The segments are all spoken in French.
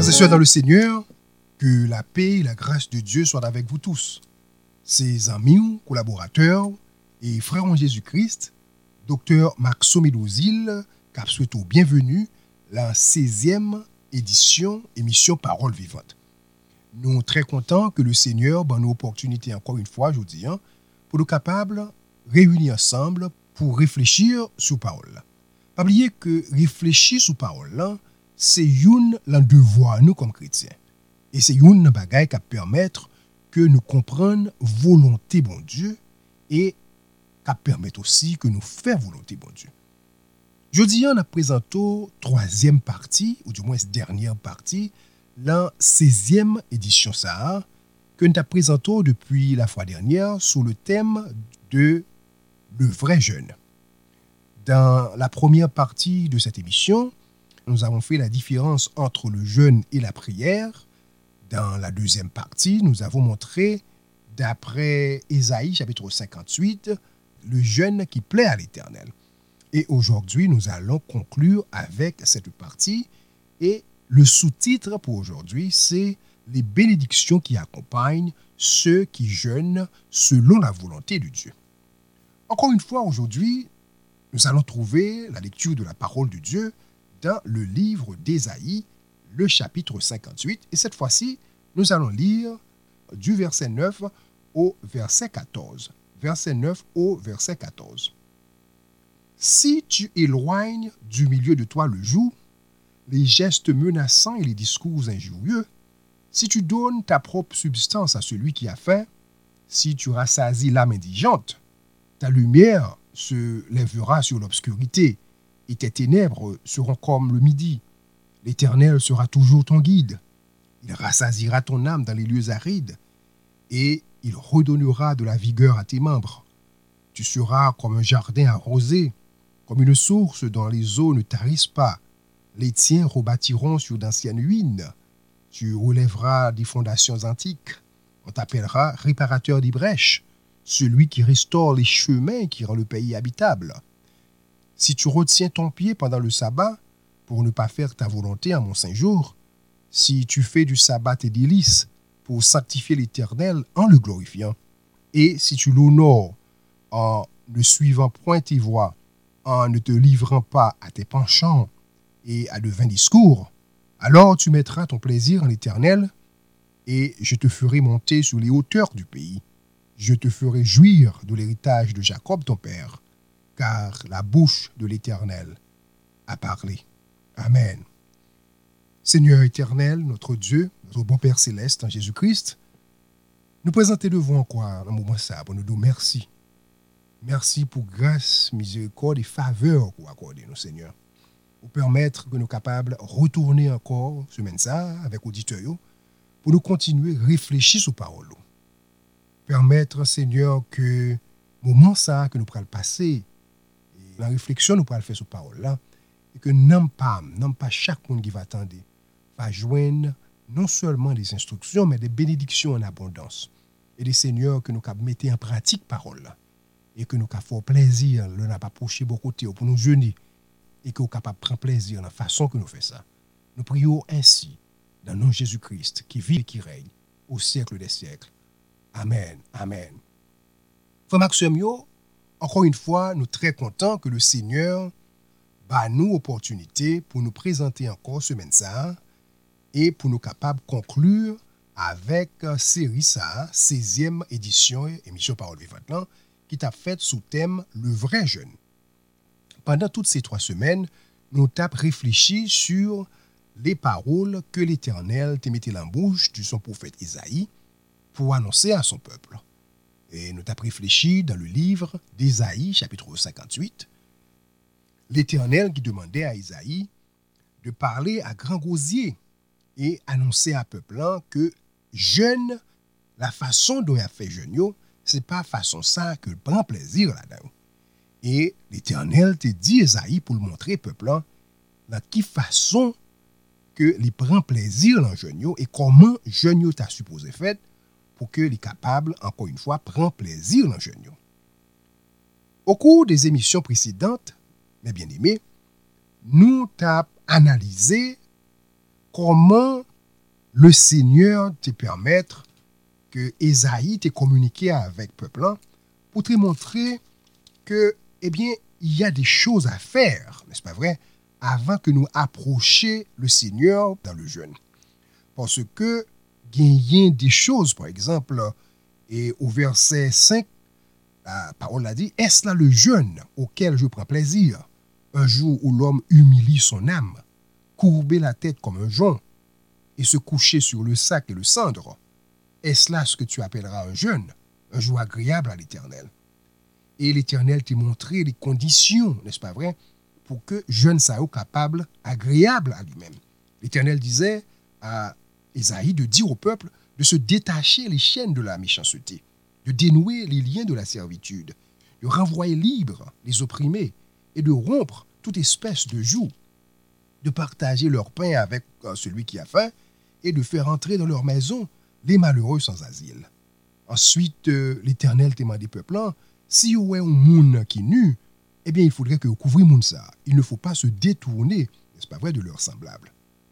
Frères et sœurs dans le Seigneur, que la paix et la grâce de Dieu soient avec vous tous. Ses amis, collaborateurs et frères en Jésus-Christ, Dr Maxo Médozil, cap souhaite bienvenue la 16e émission Parole Vivante. Nous sommes très contents que le Seigneur ait nous opportunité encore une fois, je vous dis, pour nous capables réunir ensemble pour réfléchir sur parole. Pas oublier que réfléchir sur parole, c'est un devoir nous comme chrétiens. Et c'est une bagaille qui permettre que nous comprenions volonté bon Dieu et qui permet aussi que nous fassions volonté bon Dieu. Jeudi, on a présenté troisième partie, ou du moins dernière partie, la 16e édition ça, que nous avons présenté depuis la fois dernière sous le thème de le vrai jeûne. Dans la première partie de cette émission, nous avons fait la différence entre le jeûne et la prière. Dans la deuxième partie, nous avons montré, d'après Ésaïe chapitre 58, le jeûne qui plaît à l'Éternel. Et aujourd'hui, nous allons conclure avec cette partie. Et le sous-titre pour aujourd'hui, c'est les bénédictions qui accompagnent ceux qui jeûnent selon la volonté de Dieu. Encore une fois, aujourd'hui, nous allons trouver la lecture de la parole de Dieu dans le livre d'Ésaïe, le chapitre 58. Et cette fois-ci, nous allons lire du verset 9 au verset 14. Verset 9 au verset 14. Si tu éloignes du milieu de toi le joug, les gestes menaçants et les discours injurieux, si tu donnes ta propre substance à celui qui a faim, si tu rassasies l'âme indigente, ta lumière se lèvera sur l'obscurité, et tes ténèbres seront comme le midi. L'Éternel sera toujours ton guide. Il rassasiera ton âme dans les lieux arides, et il redonnera de la vigueur à tes membres. Tu seras comme un jardin arrosé, comme une source dont les eaux ne tarissent pas. Les tiens rebâtiront sur d'anciennes ruines. Tu relèveras des fondations antiques. On t'appellera réparateur des brèches, celui qui restaure les chemins qui rend le pays habitable. Si tu retiens ton pied pendant le sabbat, pour ne pas faire ta volonté en mon saint jour, si tu fais du sabbat tes délices, pour sanctifier l'Éternel en le glorifiant, et si tu l'honores en ne suivant point tes voies, en ne te livrant pas à tes penchants et à de vains discours, alors tu mettras ton plaisir en l'Éternel, et je te ferai monter sur les hauteurs du pays. Je te ferai jouir de l'héritage de Jacob ton père, car la bouche de l'Éternel a parlé. Amen. Seigneur éternel, notre Dieu, notre bon Père céleste en Jésus-Christ, nous présenter devant encore un moment ça pour nous dire merci. Merci pour grâce, miséricorde et faveur pour accorder nous, Seigneur. Pour permettre que nous capables de retourner encore semaine ça avec auditeurs pour nous continuer à réfléchir sur parole. Permettre, Seigneur, que moment ça que nous pourrons passer, et la réflexion nous pourrons faire sur parole là, et que non pas chaque monde qui va attendre, va joindre non seulement des instructions, mais des bénédictions en abondance. Et des seigneurs que nous pouvons mettre en pratique parole là, et que nous pouvons faire plaisir, nous n'a pas approché beaucoup de pour nous jeûner, et que nous capable prendre plaisir dans la façon que nous faisons ça. Nous prions ainsi, dans le nom de Jésus-Christ, qui vit et qui règne au siècle des siècles. Amen. Amen. Frère Maxime, encore une fois, nous sommes très contents que le Seigneur bat nous opportunité pour nous présenter encore semaine ça et pour nous capables de conclure avec série ça, 16e émission Parole Vivante, qui t'a fait sous thème le vrai jeûne. Pendant toutes ces 3 semaines, nous avons réfléchi sur les paroles que l'Éternel t'a mis dans la bouche de son prophète Isaïe pour annoncer à son peuple. Et nous avons réfléchi dans le livre d'Ésaïe, chapitre 58, l'Éternel qui demandait à Isaïe de parler à grand gosier et annoncer à peuple que jeûne, la façon dont il a fait jeûne, ce n'est pas façon ça que prend plaisir là-dedans. Et l'Éternel te dit Isaïe pour le montrer peuple dans quelle façon que il prend plaisir dans jeûne et comment jeûne t'a supposé fait pour que les capables encore une fois prend plaisir dans jeûne. Au cours des émissions précédentes, mes bien-aimés, nous avons analysé comment le Seigneur te permettre que Esaïe te communiqué avec le peuple là, pour te montrer que, eh bien, il y a des choses à faire, n'est-ce pas vrai, avant que nous approchions le Seigneur dans le jeûne. Parce que, il y a des choses, par exemple, et au verset 5, la parole a dit, est-ce là le jeûne auquel je prends plaisir, un jour où l'homme humilie son âme, courber la tête comme un jonc, et se coucher sur le sac et le cendre? Est-ce là ce que tu appelleras un jeûne, un jour agréable à l'Éternel? Et l'Éternel t'a montré les conditions, n'est-ce pas vrai, pour que jeûne soit capable, agréable à lui-même. L'Éternel disait à Ésaïe de dire au peuple de se détacher les chaînes de la méchanceté, de dénouer les liens de la servitude, de renvoyer libres les opprimés et de rompre toute espèce de joug, de partager leur pain avec celui qui a faim et de faire entrer dans leur maison les malheureux sans asile. Ensuite, l'Éternel t'a demandé peuple, si vous avez un monde qui est nu, eh bien, il faudrait que vous couvriez monde ça. Il ne faut pas se détourner, n'est-ce pas vrai, de leurs semblables.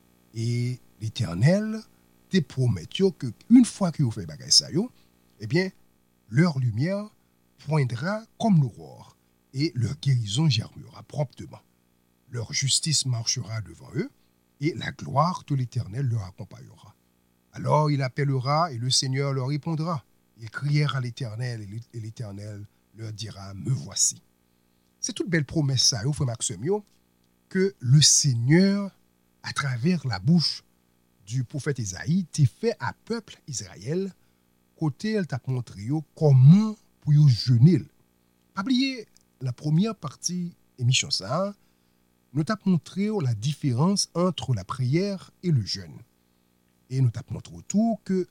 Et l'Éternel te promet que une fois que vous faites bagay ça, eh bien, leur lumière poindra comme l'aurore et leur guérison germera promptement. Leur justice marchera devant eux et la gloire de l'Éternel leur accompagnera. Alors il appellera et le Seigneur leur répondra. Ils crièrent à l'Éternel et l'Éternel leur dira, me voici. C'est toute belle promesse ça, frère Maxime, que le Seigneur, à travers la bouche du prophète Isaïe, t'a fait à peuple Israël, côté elle t'a montré comment pour jeûner. Pas oublier la première partie émission ça, nous t'a montré la différence entre la prière et le jeûne. Et nous t'a montré autour que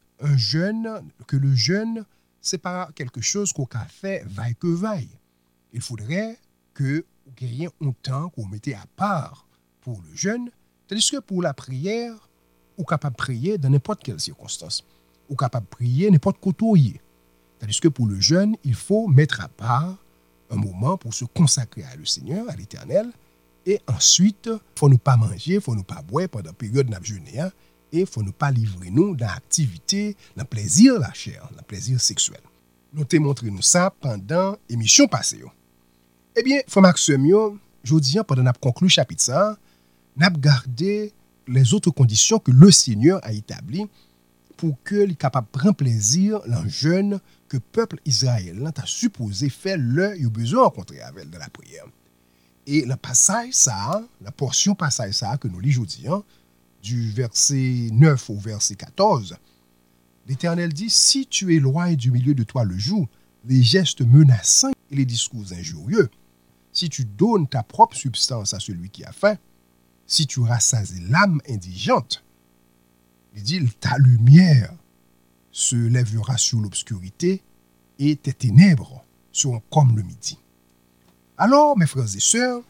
le jeûne, c'est pas quelque chose qu'on a fait vaille que vaille. Il faudrait que vous ayez un temps qu'on mettait à part pour le jeûne, tandis que pour la prière, vous êtes capable de prier dans n'importe quelle circonstance. Vous êtes capable de prier n'importe côté. Tandis que pour le jeûne, il faut mettre à part un moment pour se consacrer à le Seigneur, à l'Éternel, et ensuite, il ne faut nous pas manger, il ne faut nous pas boire pendant la période de notre jeûne, et il ne faut nous pas livrer nous dans l'activité, dans le plaisir la chair, dans le plaisir sexuel. Nous t'ai montré nous ça pendant l'émission passée. Eh bien, frère Maxime, je dis, pendant notre conclu chapitre ça, nous avons gardé les autres conditions que le Seigneur a établies pour que les capable de prendre plaisir dans le jeûne que le peuple israélien a supposé faire le besoin de rencontrer avec dans la prière. Et le passage ça, la portion passage ça que nous lisons aujourd'hui, du verset 9 au verset 14, l'Éternel dit, si tu éloignes du milieu de toi le jour, les gestes menaçants et les discours injurieux, si tu donnes ta propre substance à celui qui a faim, si tu rassasies l'âme indigente, il dit, ta lumière se lèvera sur l'obscurité et tes ténèbres seront comme le midi. Alors, mes frères et sœurs,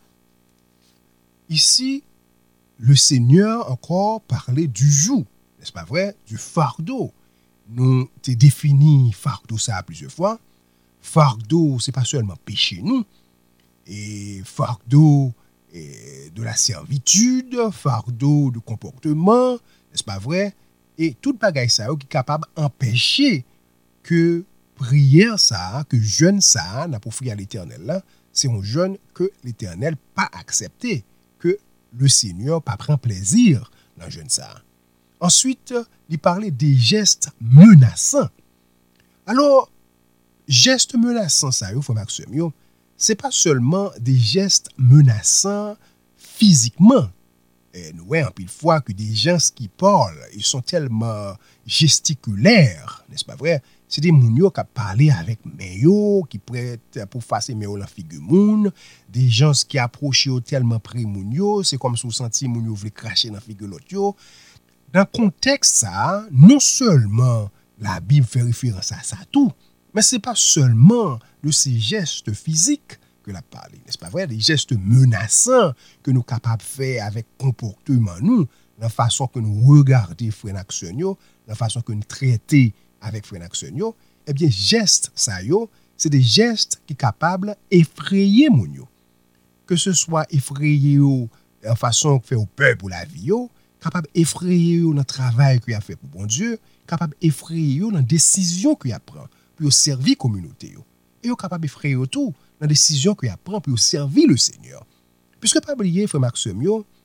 ici, le Seigneur encore parlait du joug, n'est-ce pas vrai, du fardeau. Nous t'ai défini fardeau ça plusieurs fois. Fardeau, c'est pas seulement péché nous, et fardeau de la servitude, fardeau de comportement, n'est-ce pas vrai? Et tout bagaille ça qui est capable d'empêcher que prière ça, que jeûne ça, n'a pour offrir à l'Éternel là, c'est un jeûne que l'Éternel pas accepté, que le Seigneur pas prend plaisir dans le jeûne ça. Ensuite, il parlait des gestes menaçants. Alors, gestes menaçants ça, faut Maxime, c'est pas seulement des gestes menaçants physiquement. Et nous voyons en pile fois que des gens qui parlent, ils sont tellement gesticulaires, n'est-ce pas vrai? C'est des mounios qui parlent avec meyo, qui prêtent pour faire meyo la figure moun, des gens qui approchent tellement près mounio, c'est comme si vous sentiez mounio voulait cracher dans la figure l'autre. Dans le contexte ça, non seulement la Bible fait référence à ça tout, mais c'est pas seulement de ces gestes physiques que la parle, n'est-ce pas vrai? Des gestes menaçants que nous sommes capables de faire avec comportement nous, la façon que nous regardons frère Naxonio, la façon que nous traitons avec frère Naxonio, eh bien, gestes, ça c'est des gestes qui sont capables d'effrayer mon yo. Que ce soit effrayer en façon que fait au peuple ou la vie, capable d'effrayer dans le travail qu'il a fait pour bon Dieu, capable d'effrayer dans la décision qu'il a prend pour servir la communauté. Et il est capable d'effrayer tout dans la décision qu'il a prend pour servir le Seigneur. Puisque pas oublier, frère Maxime,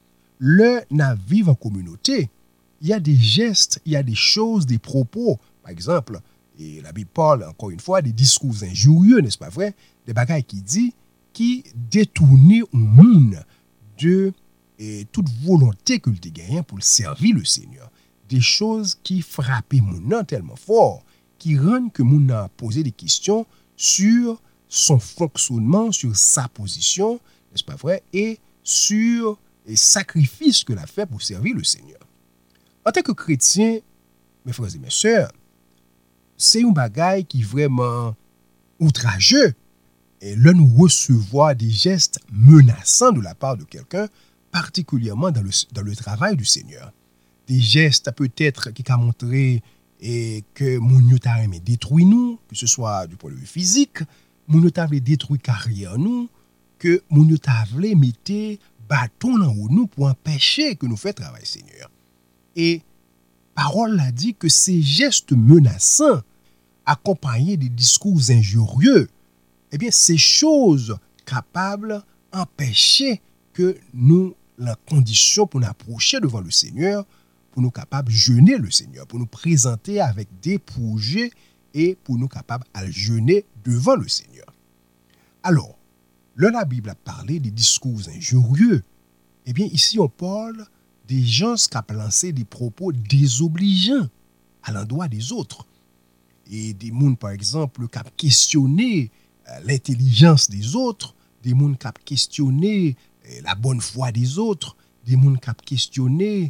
le na vivre en communauté, il y a des gestes, il y a des choses, des propos. Par exemple, et la Bible parle encore une fois des discours injurieux, n'est-ce pas vrai? Des bagailles qui détournent au monde de toute volonté que le gagne pour servir le Seigneur. Des choses qui frappent mon tellement fort, qui rendent que mon a posé des questions sur son fonctionnement, sur sa position, n'est-ce pas vrai? Et sur les sacrifices que l'a fait pour servir le Seigneur. En tant que chrétien, mes frères et mes sœurs, c'est un bagaille qui est vraiment outrageux. Et là, nous recevons des gestes menaçants de la part de quelqu'un, particulièrement dans le travail du Seigneur. Des gestes peut-être qui ont montré que mon Dieu t'a aimé détruire nous, que ce soit du point de vue physique, mon Dieu t'a détruire carrière nous, que mon Dieu t'a mettre bâton dans nous pour empêcher que nous fassions travail Seigneur. Et parole a dit que ces gestes menaçants, accompagnés des discours injurieux, eh bien, ces choses capables d'empêcher que nous, la condition pour nous approcher devant le Seigneur, pour nous capables de jeûner le Seigneur, pour nous présenter avec des projets et pour nous capables de jeûner devant le Seigneur. Alors, là, la Bible a parlé des discours injurieux. Eh bien, ici, on parle des gens qui ont lancé des propos désobligeants à l'endroit des autres. Et des gens, par exemple, qui ont questionné l'intelligence des autres, des gens qui ont questionné la bonne foi des autres, des gens qui ont questionné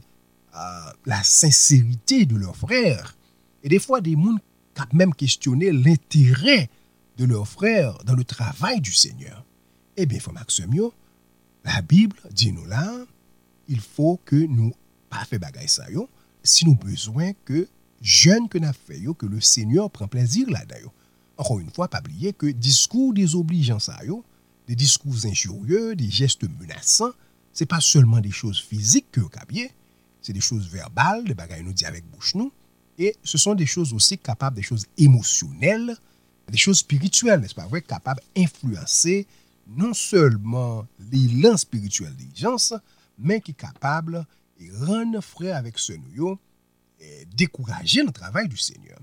la sincérité de leurs frères. Et des fois, des gens qui ont même questionné l'intérêt de leurs frères dans le travail du Seigneur. Eh bien, frère Maxime, la Bible dit nous là, il faut que nous pas fait bagaille ça yo, si nous besoin que jeune que n'a fait yo, que le Seigneur prend plaisir là-dedans. Encore une fois, pas oublier que discours désobligeants ça yo, des discours injurieux, des gestes menaçants, c'est pas seulement des choses physiques que cabier, c'est des choses verbales, des bagailles nous dit avec bouche nous, et ce sont des choses aussi capables, des choses émotionnelles, des choses spirituelles, n'est-ce pas vrai, capables d'influencer non seulement l'élan spirituel des gens, mais qui est capable de rendre frère avec ce nous et décourager le travail du Seigneur.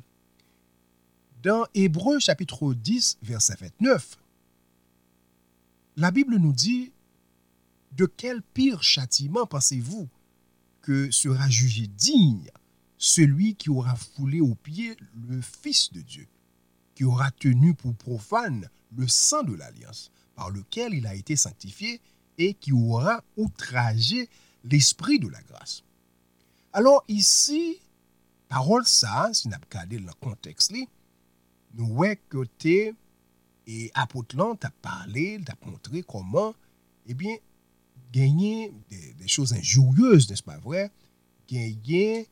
Dans Hébreux chapitre 10, verset 29, la Bible nous dit « De quel pire châtiment pensez-vous que sera jugé digne celui qui aura foulé aux pieds le Fils de Dieu, qui aura tenu pour profane le sang de l'alliance, par lequel il a été sanctifié, et qui aura outragé l'esprit de la grâce. » Alors ici, parole ça, si nous regardons le contexte, nous voyons que et apôtre t'a parlé, t'a montré comment, eh bien, gagner des choses injurieuses, n'est-ce pas vrai? Gagner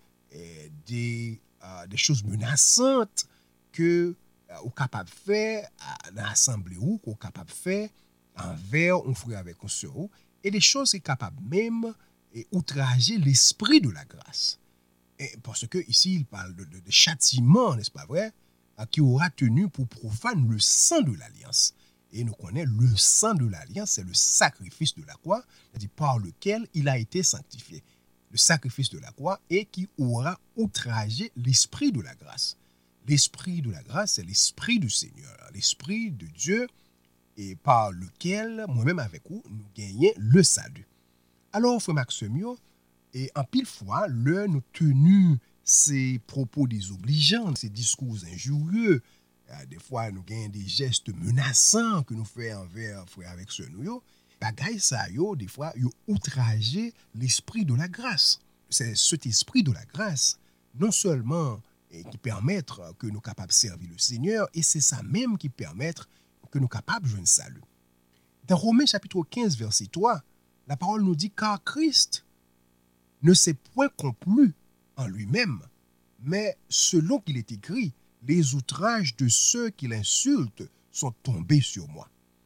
des choses menaçantes que ou capable de faire dans l'assemblée ou qu'on capable de faire envers un frère avec un sœur, et des choses qui sont capables même outrager l'esprit de la grâce. Et parce que ici, il parle de châtiment, n'est-ce pas vrai, qui aura tenu pour profane le sang de l'alliance. Et nous connaissons le sang de l'alliance, c'est le sacrifice de la croix, par lequel il a été sanctifié. Le sacrifice de la croix, et qui aura outragé l'esprit de la grâce. L'esprit de la grâce, c'est l'esprit du Seigneur, l'esprit de Dieu, et par lequel, moi-même avec vous, nous gagnons le salut. Alors, frère Maxime, et en pile fois, nous tenons ces propos désobligeants, ces discours injurieux, des fois, nous gagnons des gestes menaçants que nous faisons envers frère avec ce nous, bagaille ça, des fois, outrager l'esprit de la grâce. C'est cet esprit de la grâce, non seulement qui permet que nous capables de servir le Seigneur, et c'est ça même qui permet que nous capables de jouer un salut. Dans Romains chapitre 15, verset 3, la parole nous dit « Car Christ ne s'est point complu en lui-même, mais selon qu'il est écrit, les outrages de ceux qui l'insultent sont tombés sur moi. »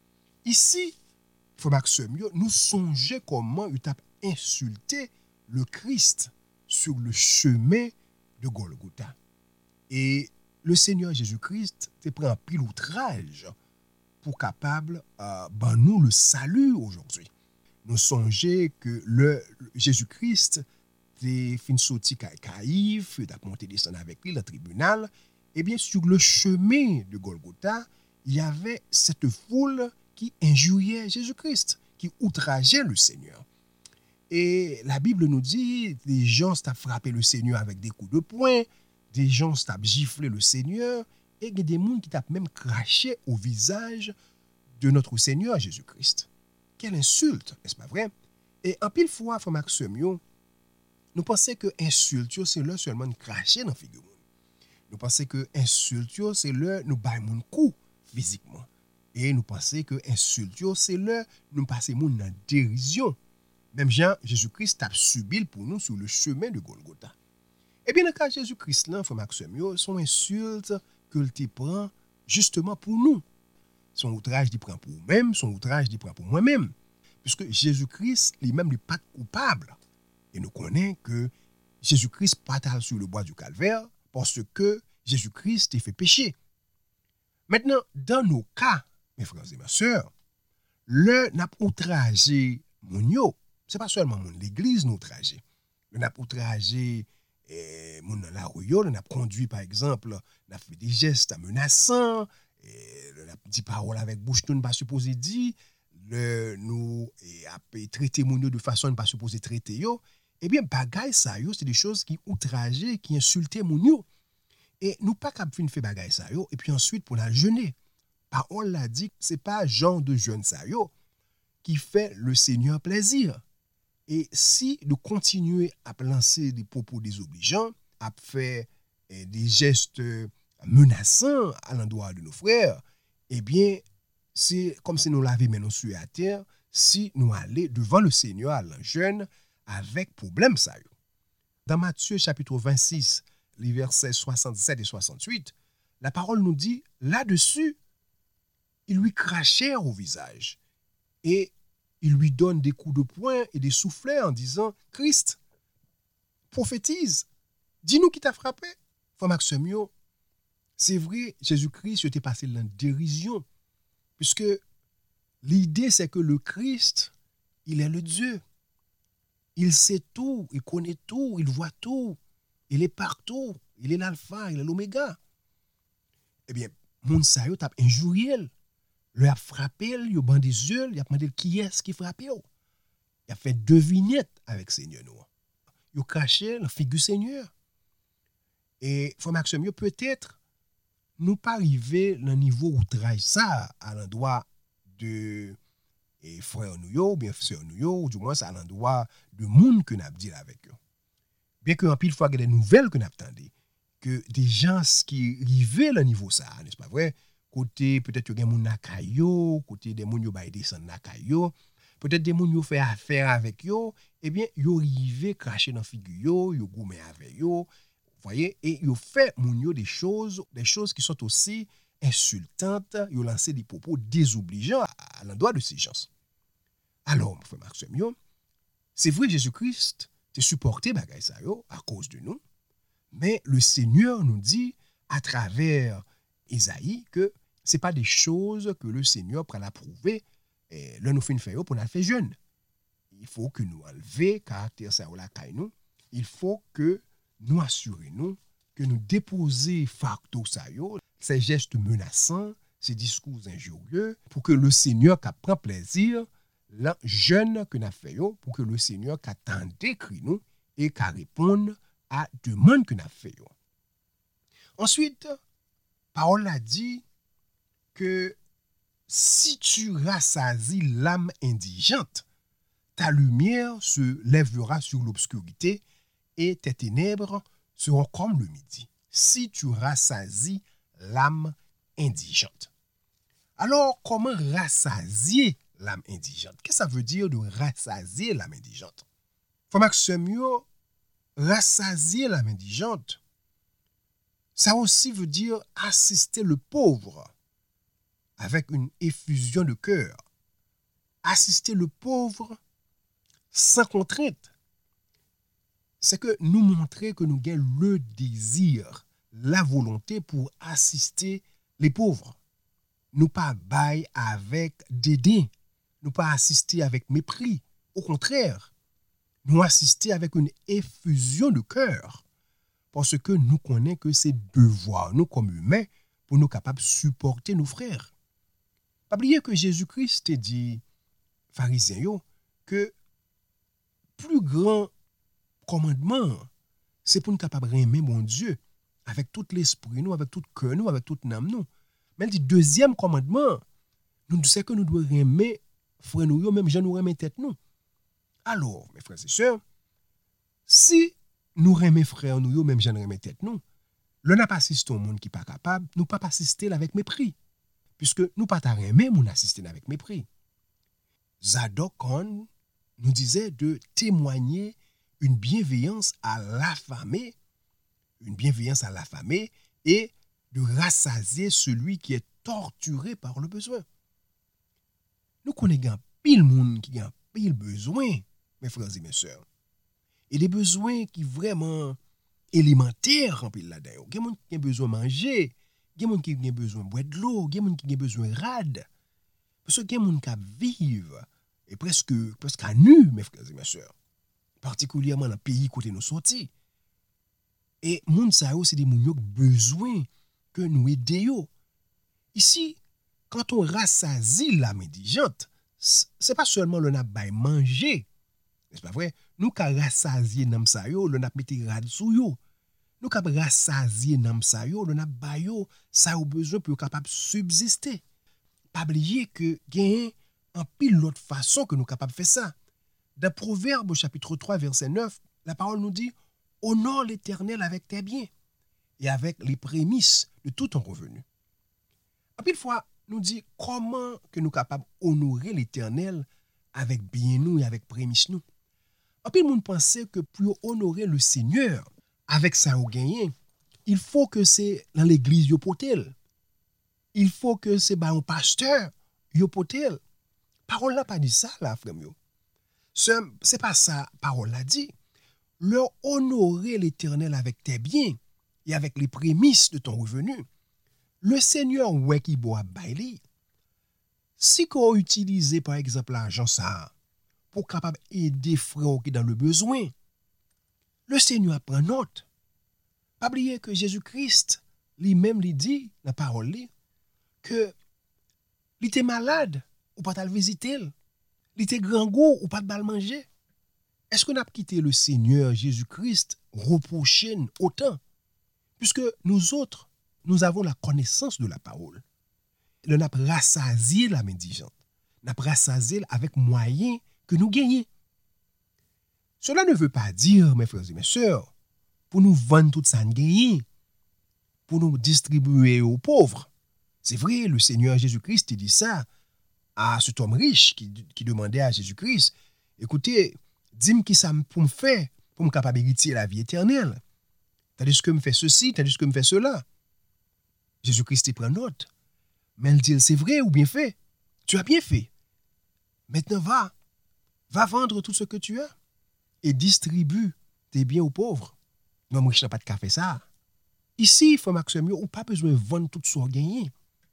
Ici, frère Maxime, nous songeons comment il a insulté le Christ sur le chemin de Golgotha. Et le Seigneur Jésus-Christ te prend un pile outrage pour capable ben nous le salut aujourd'hui. Nous songeons que le Jésus-Christ te fin sorti Caïphe, t'a monté descendre avec lui le tribunal. Et bien sur le chemin de Golgotha, il y avait cette foule qui injuriait Jésus-Christ, qui outrageait le Seigneur. Et la Bible nous dit, des gens s'ont frappé le Seigneur avec des coups de poing, des gens s'ont giflé le Seigneur, et il y a des gens qui t'ont même craché au visage de notre Seigneur Jésus-Christ. Quelle insulte, n'est-ce pas vrai? Et en pile fois, frère Maxime, nous pensons que insulte, c'est là seulement cracher dans la figure. Nous pensons que insulte, c'est là nous baillons mon coup physiquement. Et nous pensons que insulte, c'est là nous passons mon dans dérision. Même Jean, Jésus-Christ a subi pour nous sur le chemin de Golgotha. Et bien, dans le cas de Jésus-Christ, là, frère Maxime, son insulte que il prend justement pour nous. Son outrage, il prend pour nous-mêmes, son outrage, il prend pour moi-même. Puisque Jésus-Christ, lui-même, n'est pas coupable. Et nous connaissons que Jésus-Christ partage sur le bois du calvaire parce que Jésus-Christ a fait pécher. Maintenant, dans nos cas, mes frères et mes sœurs, le n'a outragé mon yo. Ce n'est pas seulement l'église nous outragé. Le n'a outragé mon dans la rue, le n'a conduit par exemple, n'a fait des gestes menaçants, le n'a dit parole avec bouche nous pas supposé dire, le nous a traité mon yo de façon pas supposé traiter yo. Eh bien bagay ça yo, c'est des choses qui outrageaient, qui insultaient mon yo. Et nous pas capable de faire bagay ça yo et puis ensuite pour la jeûner. Parole l'a dit, c'est pas genre de jeûne ça yo qui fait le Seigneur plaisir. Et si nous continuons à lancer des propos désobligeants, à faire des gestes menaçants à l'endroit de nos frères, eh bien, c'est comme si nous l'avions maintenant sur la terre, si nous allons devant le Seigneur à l'an jeune avec problème ça. Dans Matthieu chapitre 26, les versets 67 et 68, la parole nous dit, là-dessus, ils lui crachèrent au visage. Et il lui donne des coups de poing et des soufflets en disant, Christ, prophétise, dis-nous qui t'a frappé. Frère Maxime, c'est vrai, Jésus-Christ était passé dans la dérision, puisque l'idée c'est que le Christ, il est le Dieu. Il sait tout, il connaît tout, il voit tout, il est partout, il est l'alpha, il est l'oméga. Eh bien, moun sa yo t'a injurié. Le a frappé, il a bandé des yeux, il a demandé qui est-ce qui frappe. Il a fait devinette avec Seigneur. Il a caché la figure Seigneur. Et frère Maxime, peut-être nous pas arriver au niveau outrage ça à l'endroit de frère nous ou bien sœur nous ou du moins à l'endroit de monde que n'a dit avec eux. Bien que en pile fois il y a des nouvelles que n'a entendu que des gens qui arrivaient au niveau ça, n'est-ce pas vrai? Côté peut-être que des moun nakayo, côté des moun yo bay descend nakayo, peut-être des moun yo fait affaire avec yo, eh bien yo rivé cracher dans figure yo goumé avec yo, voyez, et yo fait moun yo des choses qui sont aussi insultantes, yo lancé des propos désobligeants à l'endroit de ces gens. Alors, mon frère Maxime, c'est vrai Jésus-Christ te supporté bagay ça yo à cause de nous, mais le Seigneur nous dit à travers Isaïe que ce n'est pas des choses que le Seigneur prend à prouver. Là, nous faisons faire pour nous faire jeune. Il faut que nous enlevions caractère ça ou la caille nous. Il faut que nous assurions que nous déposions facto ça yo, ces gestes menaçants, ces discours injurieux, pour que le Seigneur prenne plaisir la jeune que nous faisons, pour que le Seigneur attende écrit nous et réponde à demande que nous faisons. Ensuite, parole a dit que si tu rassasies l'âme indigente, ta lumière se lèvera sur l'obscurité et tes ténèbres seront comme le midi. Si tu rassasies l'âme indigente. Alors, comment rassasier l'âme indigente? Qu'est-ce que ça veut dire de rassasier l'âme indigente? Frère Maxime, rassasier l'âme indigente, ça aussi veut dire assister le pauvre avec une effusion de cœur. Assister le pauvre sans contrainte. c'est que nous montrer que nous avons le désir, la volonté pour assister les pauvres. Nous pas bailler avec dédain, nous pas assister avec mépris. Au contraire, nous assister avec une effusion de cœur parce que nous connaissons que c'est devoir, nous comme humains, pour nous capables de supporter nos frères. Pas oublier que Jésus-Christ a dit, pharisiens, que plus grand commandement, c'est pour nous capables de aimer mon Dieu avec tout l'esprit, nous, avec tout le cœur, nous, avec toute l'âme, nous. Mais le deuxième commandement, nous disons que nous devons aimer frères nous, même gens nous aimer tête nous. Alors, mes frères et sœurs, si nous aimons frères nous, même gens nous aimer tête nous, le n'a pas assisté au monde qui n'est pas capable, nous pas assister avec mépris. Puisque nous pas aimer mon assister avec mépris. Zadok Khan nous disait de témoigner une bienveillance à l'affamé, et de rassasier celui qui est torturé par le besoin. Nous connaissons pile monde qui a pile besoin, mes frères et mes sœurs. Et des besoins qui vraiment élémentaires en pile là-dedans. Il y a des gens qui ont besoin de manger, il y a des gens qui ont besoin de boire de l'eau, il y a des gens qui ont besoin de rade. Parce qu'il y a des gens qui vivent et presque à nu, mes frères et mes sœurs. Particulièrement dans le pays côté nous sortis. Et moun sa yo c'est des moun qui ont besoin que nous aidions. Ici, quand on rassasie l'âme indigente, c'est pas seulement le n'a bay manger. N'est-ce pas vrai? Nous ka rassasier nam sa yo, le n'a mette rad sou yo. Nous ka rassasier nam sa yo, le n'a bay yo, ça a besoin pour capable subsister. Pas oublier que gagne en pile l'autre façon que nous capable faire ça. Dans Proverbe chapitre 3 verset 9, la parole nous dit honore l'Éternel avec tes biens et avec les prémices de tout ton revenu. En pile fois, nous dit comment que nous capables honorer l'Éternel avec bien nous et avec prémices nous. En pile monde pensait que pour honorer le Seigneur avec ça au gagné, il faut que c'est dans l'église yo potel. Il faut que c'est un pasteur yo potel. Parole n'a pas dit ça là frère yo. C'est pas ça parole l'a dit. Leur honorer l'Éternel avec tes biens et avec les prémices de ton revenu. Le Seigneur ouais qui boit baili. Si qu'on utilise par exemple l'argent ça pour capable aider frère qui dans le besoin, le Seigneur prend note. Pas oublier que Jésus-Christ lui-même lui dit la parole que il était malade ou pas le visiter, il était grand goût ou pas de manger. Est-ce qu'on a quitté le Seigneur Jésus-Christ reproché autant? Puisque nous autres, nous avons la connaissance de la parole. Nous avons rassasié la indigente. Nous avons rassasié avec moyens que nous gagnons. Cela ne veut pas dire, mes frères et mes sœurs, pour nous vendre tout ça nous gagnons, pour nous distribuer aux pauvres. C'est vrai, le Seigneur Jésus-Christ dit ça à cet homme riche qui demandait à Jésus-Christ, écoutez, dis-moi qui ça pour me faire, pour me capable hériter la vie éternelle. Tandis que me fait ceci, tandis que me fait cela. Jésus-Christ prend note. Mais il dit, c'est vrai ou bien fait. Tu as bien fait. Maintenant va vendre tout ce que tu as et distribue tes biens aux pauvres. Non, moi, je n'ai pas de café ça. Ici, frère Maxime, on n'a pas besoin de vendre tout ce qu'on gagne.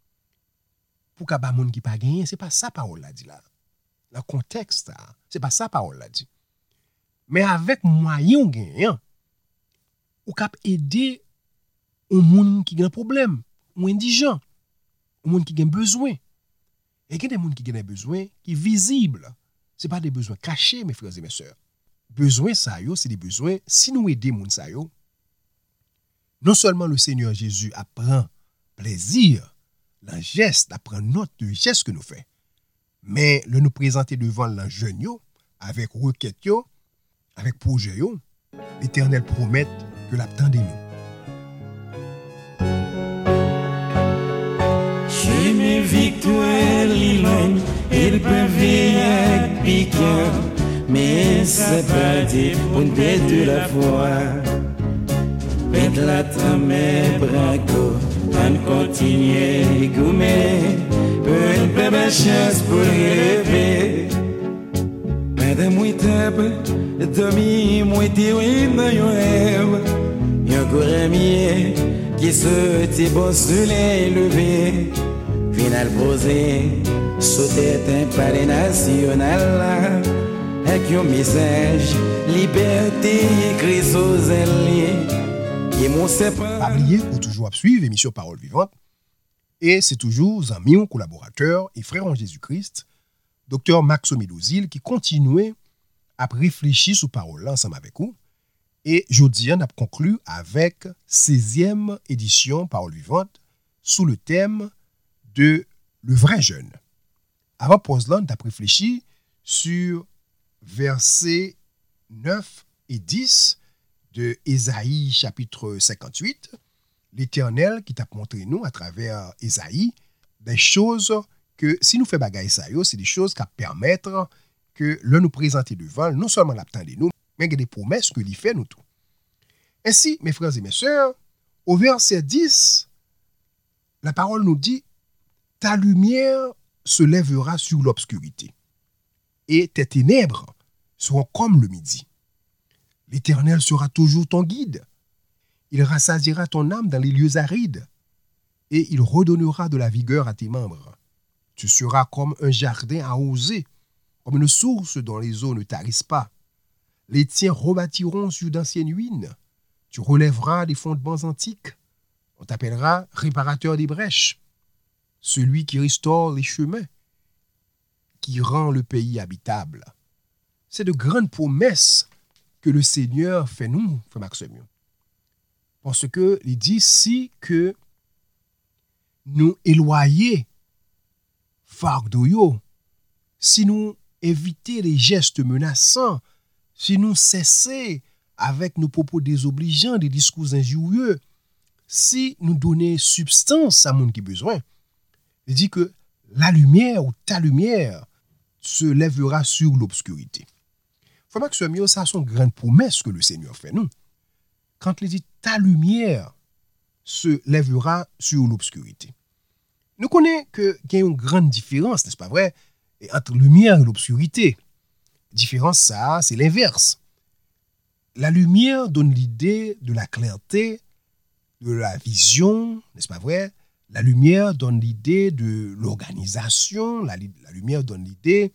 Pour qu'il y ait des gens qui n'ont pas gagné, ce n'est pas ça parole l'a dit là. Le contexte, ce n'est pas ça parole l'a dit. Mais avec moyen gagnant, on peut aider aux gens qui ont un problème, aux indigents, aux gens qui ont besoin. Et il y a des gens qui ont besoin qui sont visibles. Ce n'est pas des besoins cachés, mes frères et mes sœurs. Besoin, ça, c'est des besoins. Si nous aidons les gens, non seulement le Seigneur Jésus apprend plaisir, le geste, apprend note du geste que nous faisons, mais le nous présenter devant le jeune avec requête, avec projet, l'Éternel promet que l'attendez nous. Chez mes victoires, l'île, il peut vivre piquant, mais c'est pas dit pour de la foi. Pète la trame, braco, on continue goumer, peu de chance pour rêver. Pas de mouille table, dormi, moi t'es dans un rêve. Y'a un couramier qui se t'est bon soleil levé. Final posé, sauter un palais national. Avec un message, liberté écrit sous elle. Et mon séparé. Pas oublier pour toujours suivre l'émission Parole Vivante. Et c'est toujours un million collaborateur et frère en Jésus-Christ, Dr. Maxo Médozil, qui continue à réfléchir sur parole là ensemble avec vous. Et jeudi, on a conclu avec 16e édition Parole Vivante sous le thème de le vrai jeune. Avant pause là, on a réfléchi sur versets 9 et 10 de Ésaïe chapitre 58. L'Éternel qui t'a montré nous à travers Ésaïe des choses que si nous faisons bagaille ça, c'est des choses qui permettent que le nous présenter devant, non seulement l'attendre nous, mais des promesses que lui fait nous tout. Ainsi, mes frères et mes sœurs, au verset 10, la parole nous dit « Ta lumière se lèvera sur l'obscurité, et tes ténèbres seront comme le midi. L'Éternel sera toujours ton guide. Il rassasiera ton âme dans les lieux arides, et il redonnera de la vigueur à tes membres. Tu seras comme un jardin arrosé, comme une source dont les eaux ne tarissent pas. Les tiens rebâtiront sur d'anciennes ruines. Tu relèveras des fondements antiques. On t'appellera réparateur des brèches, celui qui restaure les chemins, qui rend le pays habitable. » C'est de grandes promesses que le Seigneur fait nous, frère Maxime. Parce que il dit si que nous éloignons fardeau, si nous évitons les gestes menaçants, si nous cessons avec nos propos désobligeants, des discours injurieux, si nous donnons substance à monde qui a besoin, il dit que la lumière ou ta lumière se lèvera sur l'obscurité. Frère Maxime, ça sont grandes promesses que le Seigneur fait nous. Quand il dit ta lumière se lèvera sur l'obscurité. Nous connaissons qu'il y a une grande différence, n'est-ce pas vrai, entre lumière et l'obscurité. Différence, ça, c'est l'inverse. La lumière donne l'idée de la clarté, de la vision, n'est-ce pas vrai? La lumière donne l'idée de l'organisation, la lumière donne l'idée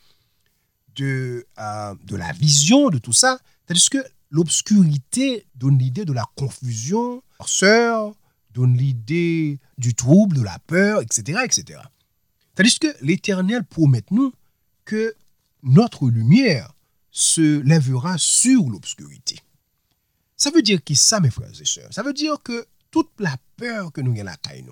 de la vision, de tout ça. Tandis que l'obscurité donne l'idée de la confusion, la donne l'idée du trouble, de la peur, etc., etc. Tandis que l'Éternel promet nous que notre lumière se lèvera sur l'obscurité. Ça veut dire que ça, mes frères et sœurs, ça veut dire que toute la peur que nous avons la caille,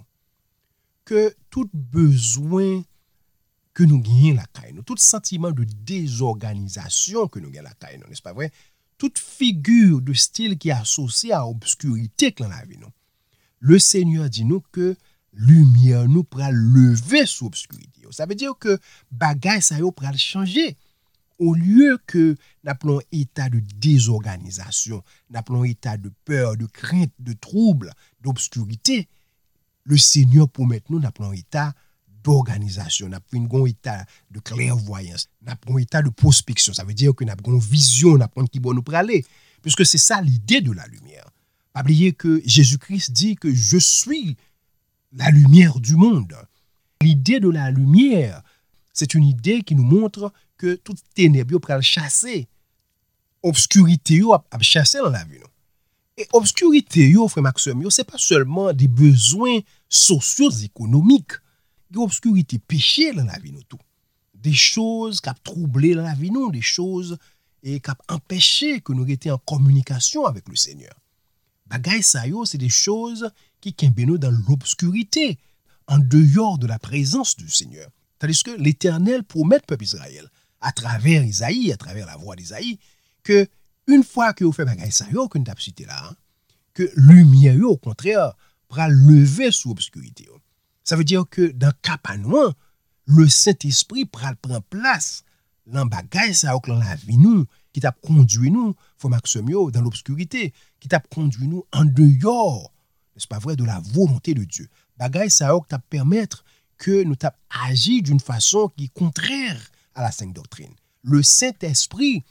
que tout besoin que nous gagnons la caille, tout sentiment de désorganisation que nous gagnons la caille, n'est-ce pas vrai? Toute figure de style qui est associée à l'obscurité dans la vie, le Seigneur dit nous que lumière nous pourra lever sur l'obscurité. Ça veut dire que bagaille ça pourra changer. Au lieu que n'appelons état de désorganisation, n'appelons état de peur, de crainte, de trouble, d'obscurité, le Seigneur promet nous n'appelons état d'organisation, n'appelons état de clairvoyance, n'appelons état de prospection. Ça veut dire que n'appelons vision, n'appelons qui bon nous praler, puisque c'est ça l'idée de la lumière. Pas oublier que Jésus-Christ dit que je suis la lumière du monde. L'idée de la lumière, c'est une idée qui nous montre que toute ténèbres peut le chasser. Obscurité a chasser dans la vie. Et obscurité, frère Maxime, c'est pas seulement des besoins sociaux économiques. Il y a obscurité péché dans la vie nous tout. Des choses qui ont troublé dans la vie nous, des choses et qui ont empêché que nous étions en communication avec le Seigneur. Bagay sa yo, c'est des choses qui kembe nous dans l'obscurité, en dehors de la présence du Seigneur. Tandis que l'Éternel promet au peuple Israël, à travers Isaïe, à travers la voix d'Isaïe, que une fois que vous faites bagay sa yo, que nous avons cité là, que lumière au contraire pourra lever sous l'obscurité. Ça veut dire que dans Capanouan, le Saint-Esprit pourra prendre place dans bagay sa yo, dans la vie nous, qui t'a conduit nous, faut Maximio, dans l'obscurité, qui t'a conduit nous en dehors, n'est-ce pas vrai, de la volonté de Dieu. Bagay ça t'a permettre que nous t'a agi d'une façon qui est contraire à la sainte doctrine. Le Saint-Esprit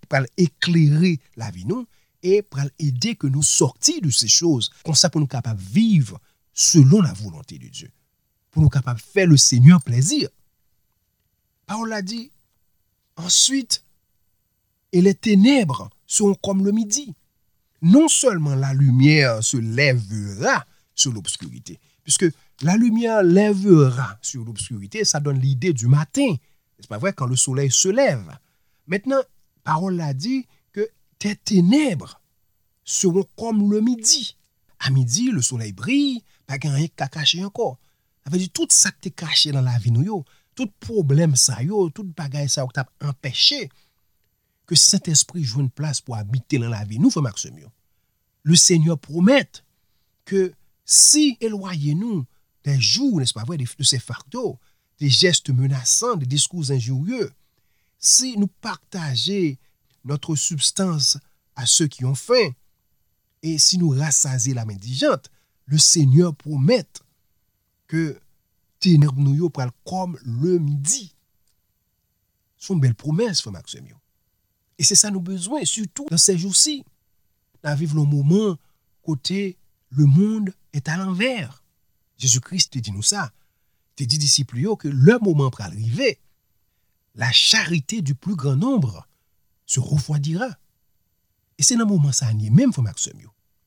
pour éclairer la vie nous et pour aider que nous sortir de ces choses comme ça pour nous capables de vivre selon la volonté de Dieu, pour nous capables de faire le Seigneur plaisir. Paul a dit ensuite, et les ténèbres seront comme le midi. Non seulement la lumière se lèvera sur l'obscurité, puisque la lumière lèvera sur l'obscurité, ça donne l'idée du matin. C'est pas vrai quand le soleil se lève. Maintenant, Parole a dit que tes ténèbres seront comme le midi. À midi, le soleil brille, pas rien qu'à cacher encore. Ça veut dire tout ça que t'es caché dans la vie nous, tout problème ça tout bagaille ça que t'as empêché que Saint-Esprit joue une place pour habiter dans la vie nous, frère Maxime. Le Seigneur promet que si éloignez-nous des jours, n'est-ce pas vrai, de ces fardeaux, des gestes menaçants, des discours injurieux, si nous partageons notre substance à ceux qui ont faim, et si nous rassasions la indigente, le Seigneur promet que ténèbres nous pral comme le midi. C'est une belle promesse, frère Maxime. Et c'est ça nous besoin, surtout dans ces jours-ci. Nous vivons le moment côté le monde est à l'envers. Jésus-Christ te dit nous ça. Te dit disciples que le moment pour arriver, la charité du plus grand nombre se refroidira. Et c'est dans le moment ça même, frère Maxime.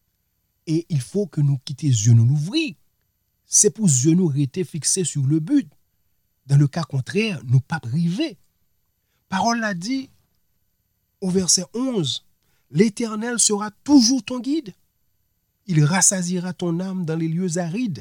Et il faut que nous quittions les yeux nous l'ouvrir. C'est pour les yeux nous rester fixés sur le but. Dans le cas contraire, nous pas priver. Parole l'a dit au verset 11, l'Éternel sera toujours ton guide. Il rassasiera ton âme dans les lieux arides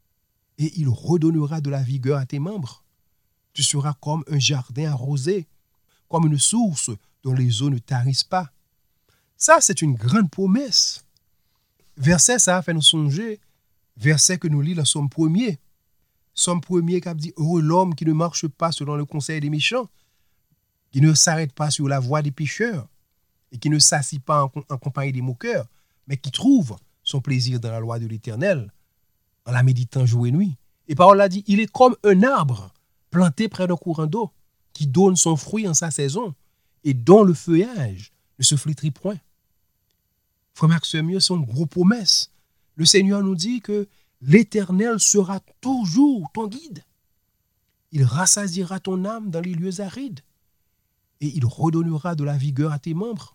et il redonnera de la vigueur à tes membres. Tu seras comme un jardin arrosé, comme une source dont les eaux ne tarissent pas. Ça, c'est une grande promesse. Verset, ça a fait nous songer. Verset que nous lisons dans Somme 1er. Somme 1er qui dit « Heureux l'homme qui ne marche pas selon le conseil des méchants, qui ne s'arrête pas sur la voie des pécheurs, et qui ne s'assit pas en compagnie des moqueurs, mais qui trouve son plaisir dans la loi de l'Éternel, en la méditant jour et nuit. » Et Parole a dit « Il est comme un arbre planté près d'un courant d'eau, qui donne son fruit en sa saison, et dont le feuillage ne se flétrit point. » Frère Maxime, c'est une grosse promesse. Le Seigneur nous dit que l'Éternel sera toujours ton guide. Il rassasiera ton âme dans les lieux arides et il redonnera de la vigueur à tes membres.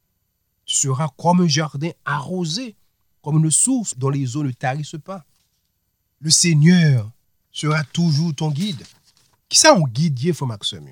Tu seras comme un jardin arrosé, comme une source dont les eaux ne tarissent pas. Le Seigneur sera toujours ton guide. Qui ça on guide, frère Maxime?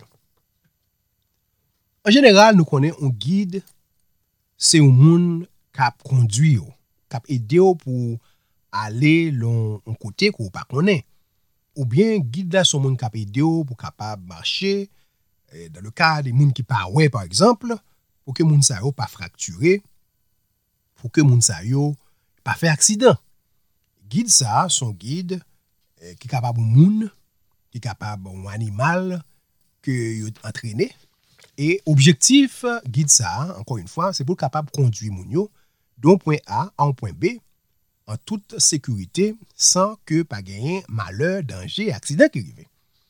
En général, nous connaissons un guide, c'est un monde qui conduit, qui aide pour aller un côté qu'on pas connaît. Ou bien guide là son monde qui aide pour capable marcher dans le cas des monde qui pas ouais par exemple, pour que monde ça yo pas fracturé, pour que monde ça yo pas fait accident. Guide ça, son guide qui capable monde, qui capable un animal que yo entraîné. Et objectif guide ça, encore une fois, c'est pour capable conduire moun yo d'un point A à un point B en toute sécurité sans que pas gagner malheur, danger, accident qui arrive.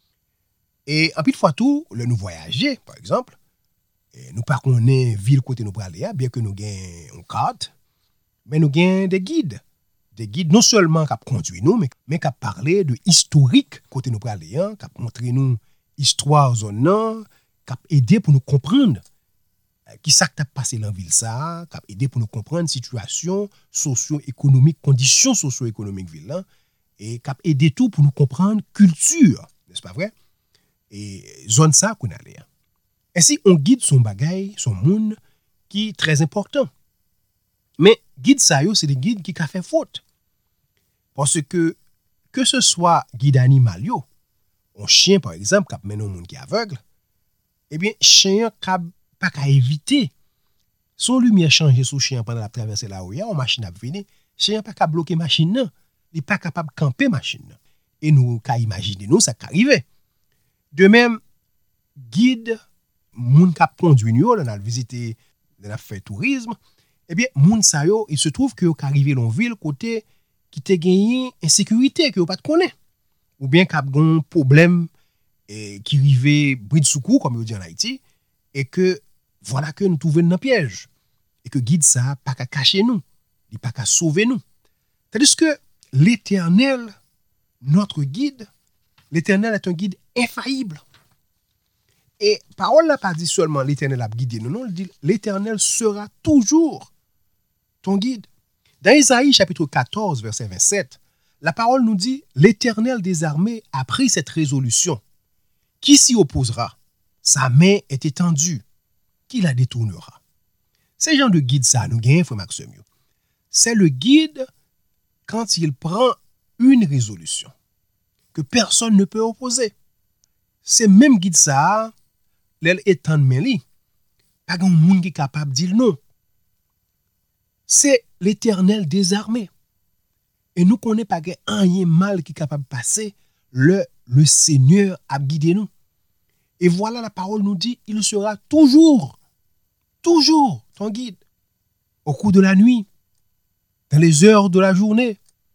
Et en plus de fois tout, le nous voyager par exemple, nous pas connaît ville côté nous aller bien que nous gagnons une carte, mais nous gagnons des guides non seulement qui conduisent nous mais qui parler de historique côté nous aller, qui montrer nous histoire zone nan, qui aider pour nous comprendre qui ça qui t'a passé dans ville ça, qui aider pour nous comprendre situation socio-économique, conditions socio-économiques ville là et qui aider tout pour nous comprendre culture, n'est-ce pas vrai? Et zone ça qu'on allait. Ainsi on guide son bagage, son monde qui est très important. Mais guide ça yo c'est des guides qui a fait faute. Parce que ce soit guide animal yo, un chien par exemple qui mène un monde qui est aveugle, eh bien chien pas qu'à éviter son lumière changer sous chien pendant la traversée là où il y a une machine à venir, chien pas qu'à bloquer machine non, il pas capable camper machine. Et nous qu'à imaginer nous ça qu'arriver. De même guide moun qui conduit nous on a visité on a fait tourisme, eh bien moun sa yo il se trouve que qu'arriver dans ville côté qui te gagné insécurité que pas te connaît ou bien qu'a gon problème qui rivé bris de secours comme on dit en Haïti et que voilà que nous trouvons dans piège. Et que guide ça, pas qu'à cacher nous, il pas qu'à sauver nous. C'est-à-dire que l'Éternel, notre guide, l'Éternel est un guide infaillible. Et parole n'a pas dit seulement l'Éternel a guidé nous, non, il dit l'Éternel sera toujours ton guide. Dans Isaïe chapitre 14, verset 27, la parole nous dit l'Éternel des armées a pris cette résolution. Qui s'y opposera? Sa main est étendue. Qui la détournera? C'est genre de guide ça, nous gagnons, frère Maxime. C'est le guide quand il prend une résolution que personne ne peut opposer. C'est même guide ça, l'elle étend meli. Pas grand monde qui est capable de dire non. C'est l'Éternel des armées. Et nous connaissons pas un mal qui est capable de passer. Le Seigneur a guidé nous. Et voilà la parole nous dit, il sera toujours ton guide. Au cours de la nuit, dans les heures de la journée,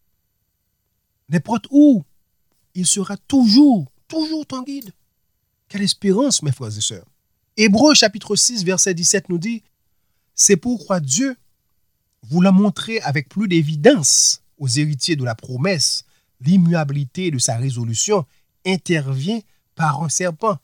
n'importe où, il sera toujours ton guide. Quelle espérance, mes frères et sœurs. Hébreux chapitre 6, verset 17 nous dit, c'est pourquoi Dieu vous l'a montré avec plus d'évidence aux héritiers de la promesse, l'immuabilité de sa résolution intervient par un serpent.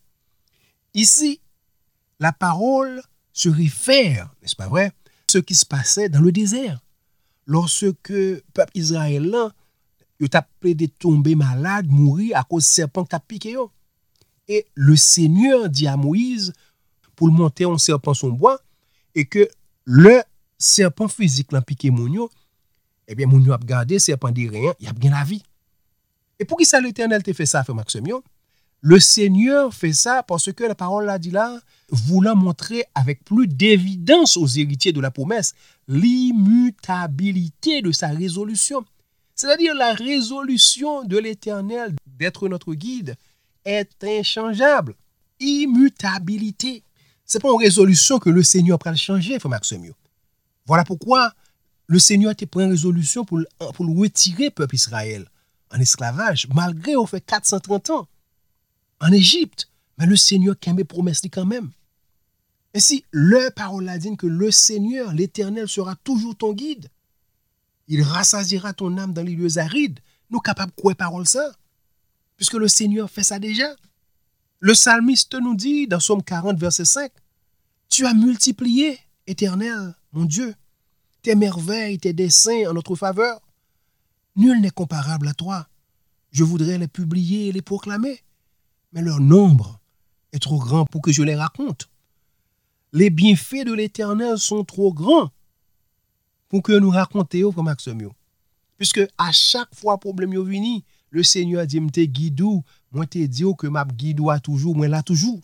Ici, la parole se réfère, n'est-ce pas vrai, à ce qui se passait dans le désert. Lorsque le peuple israélien a appelé de tomber malade, mourir à cause du serpent qui a piqué. Et le Seigneur dit à Moïse pour le monter un serpent son bois et que le serpent physique l'a piqué Mounio, eh bien Mounio a gardé serpent dit rien, il a bien la vie. Et pour qui ça l'Éternel te fait ça, frère Maximien? Le Seigneur fait ça parce que la parole l'a dit là, voulant montrer avec plus d'évidence aux héritiers de la promesse l'immutabilité de sa résolution. C'est-à-dire la résolution de l'Éternel d'être notre guide est inchangeable. Immutabilité. Ce n'est pas une résolution que le Seigneur prend à changer, frère Maxime. Voilà pourquoi le Seigneur a pris une résolution pour retirer le peuple Israël en esclavage, malgré au fait 430 ans en Égypte. Mais le Seigneur qui a mis promesse quand même. Ainsi, leur parole a dit que le Seigneur, l'Éternel, sera toujours ton guide. Il rassasiera ton âme dans les lieux arides. Nous sommes capables de croire parole ça. Puisque le Seigneur fait ça déjà. Le psalmiste nous dit dans Psaume 40, verset 5, « Tu as multiplié, Éternel, mon Dieu, tes merveilles, tes desseins en notre faveur. Nul n'est comparable à toi. Je voudrais les publier et les proclamer, mais leur nombre est trop grand pour que je les raconte. Les bienfaits de l'Éternel sont trop grands pour que nous racontions, comme Maxime. Puisque à chaque fois problème est venu, le Seigneur dit, m'te guidou, moi te dit que m'a guidou a toujours, moi là toujours.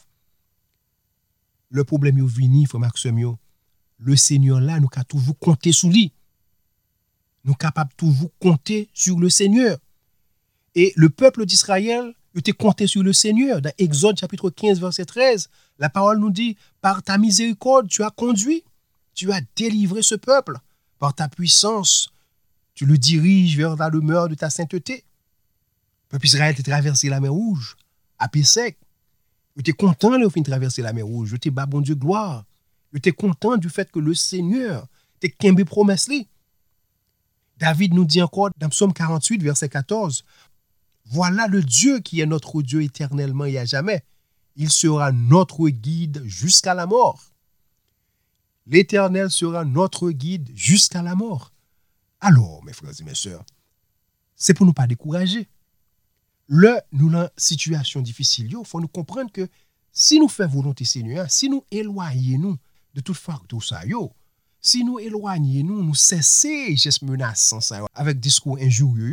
Le problème est venu, frère Maxime. Le Seigneur là, nous avons toujours compté sur lui. Nous sommes capables toujours compter sur le Seigneur. Et le peuple d'Israël, il était compté sur le Seigneur. Dans Exode chapitre 15, verset 13, la parole nous dit, par ta miséricorde, tu as conduit, tu as délivré ce peuple. Par ta puissance, tu le diriges vers la demeure de ta sainteté. Le peuple Israël a traversé la mer Rouge, à pied sec. Il était content de traverser la mer Rouge. Il était bas, bon Dieu, gloire. Il était content du fait que le Seigneur était qu'un promesse. David nous dit encore dans Psaume 48, verset 14, « Voilà le Dieu qui est notre Dieu éternellement et à jamais. Il sera notre guide jusqu'à la mort. » L'Éternel sera notre guide jusqu'à la mort. Alors, mes frères et mes sœurs, c'est pour ne pas décourager. Nous dans une situation difficile, il faut nous comprendre que si nous faisons volonté Seigneur, si nous éloignons de toute facteur ça, si nous éloignons, nous cessons les gestes menaçants avec discours injurieux,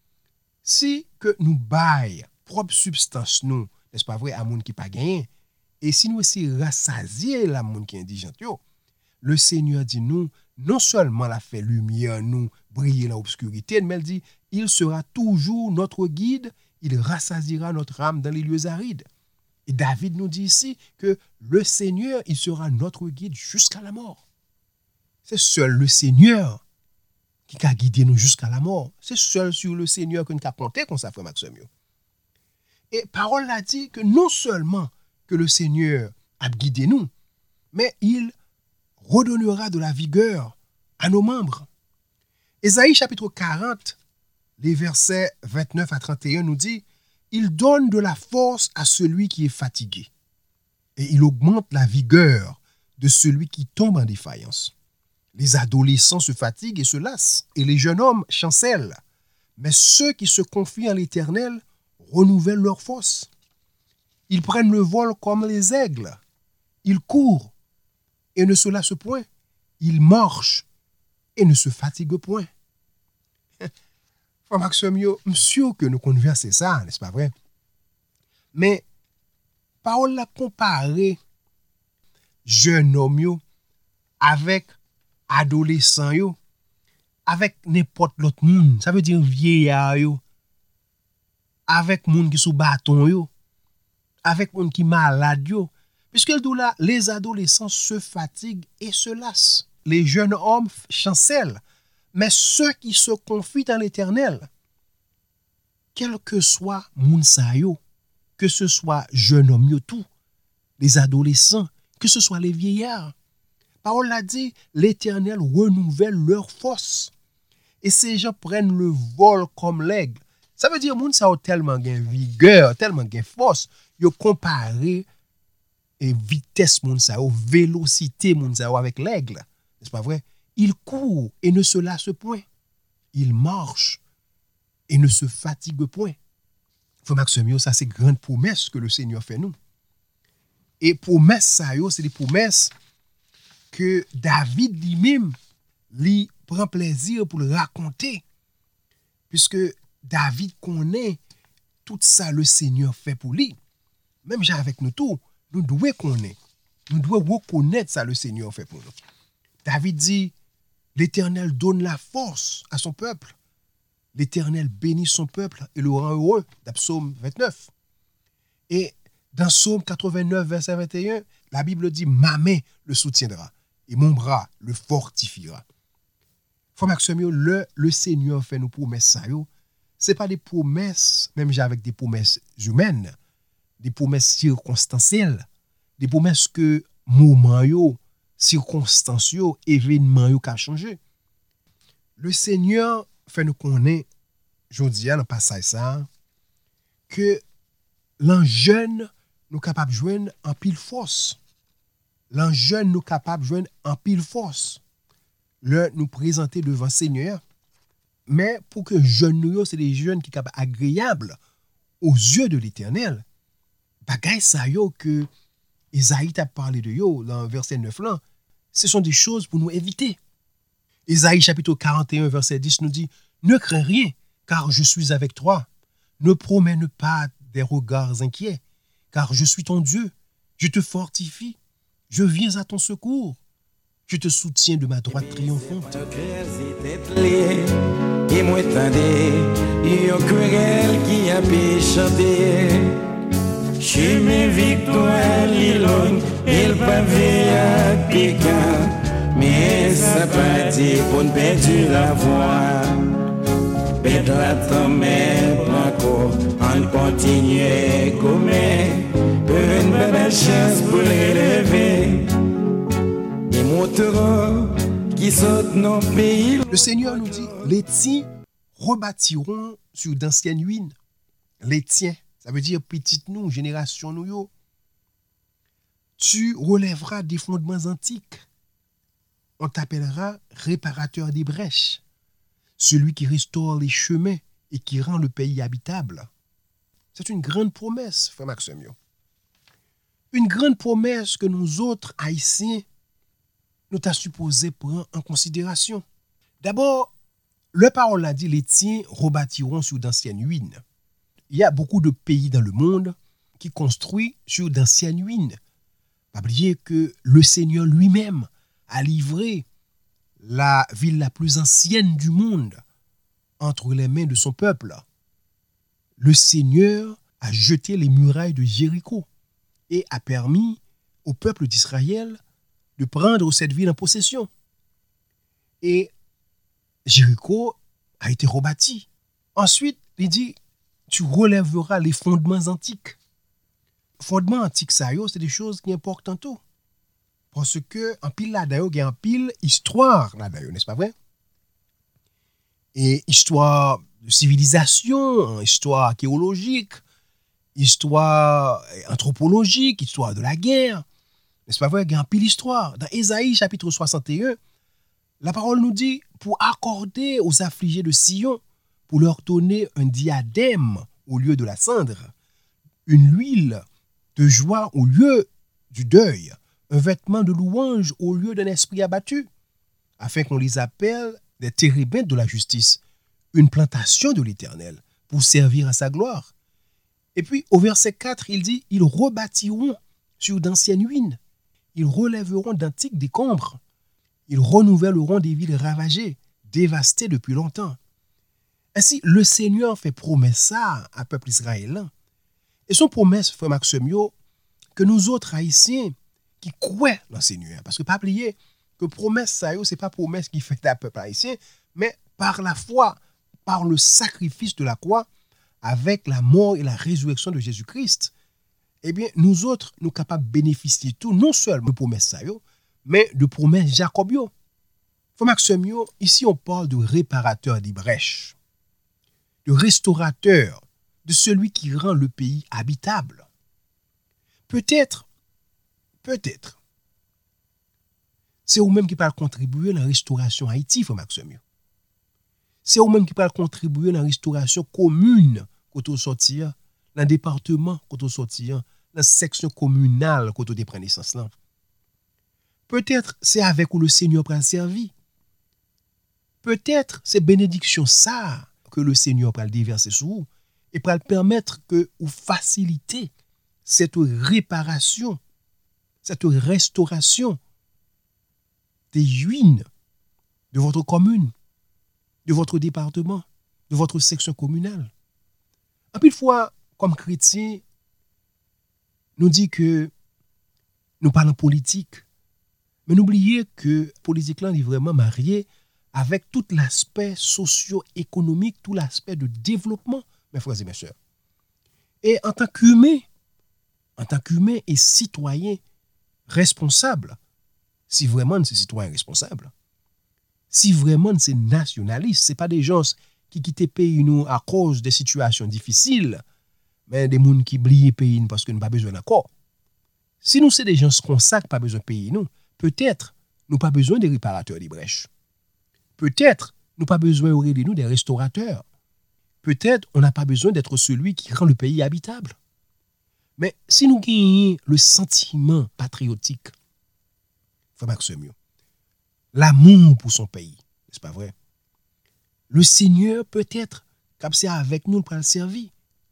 si que nous baillons propre substance, nous, n'est-ce pas vrai, à monde qui pas gagné, et si nous essayons de rassasier la monde qui est indigent, le Seigneur dit nous, non seulement la fait lumière, nous briller dans l'obscurité, mais il dit, il sera toujours notre guide, il rassasiera notre âme dans les lieux arides. Et David nous dit ici que le Seigneur, il sera notre guide jusqu'à la mort. C'est seul le Seigneur qui a guidé nous jusqu'à la mort. C'est seul sur le Seigneur que nous avons compté comme ça, frère Maxime. Et parole a dit que non seulement que le Seigneur a guidé nous, mais il redonnera de la vigueur à nos membres. Ésaïe chapitre 40, les versets 29 à 31 nous dit, il donne de la force à celui qui est fatigué et il augmente la vigueur de celui qui tombe en défaillance. Les adolescents se fatiguent et se lassent, et les jeunes hommes chancellent. Mais ceux qui se confient en l'Éternel renouvellent leur force. Ils prennent le vol comme les aigles. Ils courent et ne se lassent point. Ils marchent et ne se fatiguent point. Frère Maxime, monsieur que nous conversons ça, n'est-ce pas vrai? Mais, parole la comparer jeune homme avec adolescent yo, avec n'importe l'autre monde, ça veut dire vieillard yo, avec monde qui sous bâton yo, avec monde qui malade yo, puisque là les adolescents se fatiguent et se lassent. Les jeunes hommes chancellent, mais ceux qui se confient en l'Éternel, quel que soit moun sa yo, que ce soit jeune homme yo tout, les adolescents, que ce soit les vieillards, parole a dit, l'Éternel renouvelle leur force. Et ces gens prennent le vol comme l'aigle. Ça veut dire, moun sa a tellement gain vigueur, tellement gain force, yo comparé et vitesse moun sa a, vélocité moun sa a avec l'aigle. N'est-ce pas vrai? Il court et ne se lasse point. Il marche et ne se fatigue point. Frère Maxime, ça c'est grande promesse que le Seigneur fait nous. Et promesse ça yo, c'est des promesses que David lui-même lui prend plaisir pour le raconter, puisque David connaît tout ça le Seigneur fait pour lui. Même avec nous tous, nous devons connaître, nous devons reconnaître ça le Seigneur fait pour nous. David dit, l'Éternel donne la force à son peuple. L'Éternel bénit son peuple et le rend heureux, dans Psaume 29. Et dans Psaume 89, verset 21, la Bible dit, ma main le soutiendra et mon bras le fortifiera. Frère Maxime, le Seigneur fait nos promesses, ça, ce n'est pas des promesses, même avec des promesses humaines, des promesses circonstancielles, des promesses que moment, circonstances, événements ont changé. Le Seigneur fait nous connaître, je dis dans le passage ça, que l'an jeune nous capable de joindre en pile force. L'an jeune nous capable de joindre en pile force. Le nous présenter devant le Seigneur. Mais pour que jeunes nous, c'est des jeunes qui sont agréables aux yeux de l'Éternel. Bagay ça yo que Isaïe t'a parlé de yo dans verset 9 là, ce sont des choses pour nous éviter. Isaïe chapitre 41 verset 10 nous dit, ne crains rien car je suis avec toi. Ne promène pas des regards inquiets car je suis ton Dieu. Je te fortifie. Je viens à ton secours. Je te soutiens de ma droite triomphante. Et moi tendez, yon querelle qui a pu chanter. Chemin victoire, l'ilon, il pavé à piquant. Mais ça pas dit pour ne perdre la voix. Perdre la tombe, encore, on continue comme une belle chance pour l'élever. Et monteront qui sautent nos pays. Le Seigneur nous dit, les tiens rebâtiront sur d'anciennes ruines. Les tiens, ça veut dire petite nous, génération nous yo. Tu relèveras des fondements antiques. On t'appellera réparateur des brèches. Celui qui restaure les chemins et qui rend le pays habitable. C'est une grande promesse, frère Maxime. Une grande promesse que nous autres Haïtiens, nous t'a supposé prendre en considération. D'abord, le parole a dit, les tiens rebâtiront sur d'anciennes ruines. Il y a beaucoup de pays dans le monde qui construisent sur d'anciennes ruines. Pas oublier que le Seigneur lui-même a livré la ville la plus ancienne du monde entre les mains de son peuple. Le Seigneur a jeté les murailles de Jéricho et a permis au peuple d'Israël de prendre cette ville en possession. Et Jéricho a été rebâti. Ensuite, il dit, tu relèveras les fondements antiques. Fondements antiques, ça, c'est des choses qui sont importantes. Parce que en pile là-dedans, il y a en pile histoire là-dedans, n'est-ce pas vrai? Et histoire de civilisation, histoire archéologique, histoire anthropologique, histoire de la guerre. N'est-ce pas vrai? Il y a un pile histoire. Dans Ésaïe chapitre 61, la parole nous dit pour accorder aux affligés de Sion, pour leur donner un diadème au lieu de la cendre, une huile de joie au lieu du deuil, un vêtement de louange au lieu d'un esprit abattu, afin qu'on les appelle des térébintes de la justice, une plantation de l'Éternel, pour servir à sa gloire. Et puis, au verset 4, il dit, ils rebâtiront sur d'anciennes ruines, ils relèveront d'antiques décombres, ils renouvelleront des villes ravagées, dévastées depuis longtemps. Ainsi, le Seigneur fait promesse ça à peuple israélien. Et son promesse, frère Maximio, que nous autres Haïtiens qui croient dans le Seigneur, parce que pas oublier que promesse ça, c'est pas promesse qui fait à peuple haïtien, mais par la foi, par le sacrifice de la croix, avec la mort et la résurrection de Jésus-Christ, eh bien, nous autres, nous sommes capables de bénéficier tout, non seulement de promesses ça, mais de promesses Jacobio. Frère Maximio, ici on parle de réparateur des brèches, de restaurateur, de celui qui rend le pays habitable. Peut-être, c'est vous-même qui peut contribuer à la restauration Haïti, frère Maximio. C'est vous-même qui peut contribuer à la restauration commune quand on sortir, dans le département quand on sortir, dans la section communale quand on prend naissance là. Peut-être c'est avec où le Seigneur prend servi. Peut-être c'est bénédiction ça que le Seigneur prend déverser sur vous et pour permettre que vous faciliter cette réparation, cette restauration des ruines de votre commune, de votre département, de votre section communale. Un peu de fois, comme chrétiens, nous dit que nous parlons politique, mais n'oubliez que politique là est vraiment marié avec tout l'aspect socio-économique, tout l'aspect de développement, mes frères et mes sœurs. Et en tant qu'humain et citoyen responsable, si vraiment c'est citoyen responsable, si vraiment c'est nationaliste, ce n'est pas des gens qui quittent le pays nous à cause des situations difficiles, mais des gens qui oublient le pays parce que nous n'avons pas besoin d'accord. Si nous sommes des gens qui n'ont pas besoin de pays, nous, peut-être nous n'avons pas besoin des réparateurs des brèches. Peut-être nous n'avons pas besoin de nous des restaurateurs. Peut-être on n'a pas besoin d'être celui qui rend le pays habitable. Mais si nous gagnons le sentiment patriotique, frère Maximio, l'amour pour son pays, n'est-ce pas vrai? Le Seigneur peut-être capable avec nous pour le servir.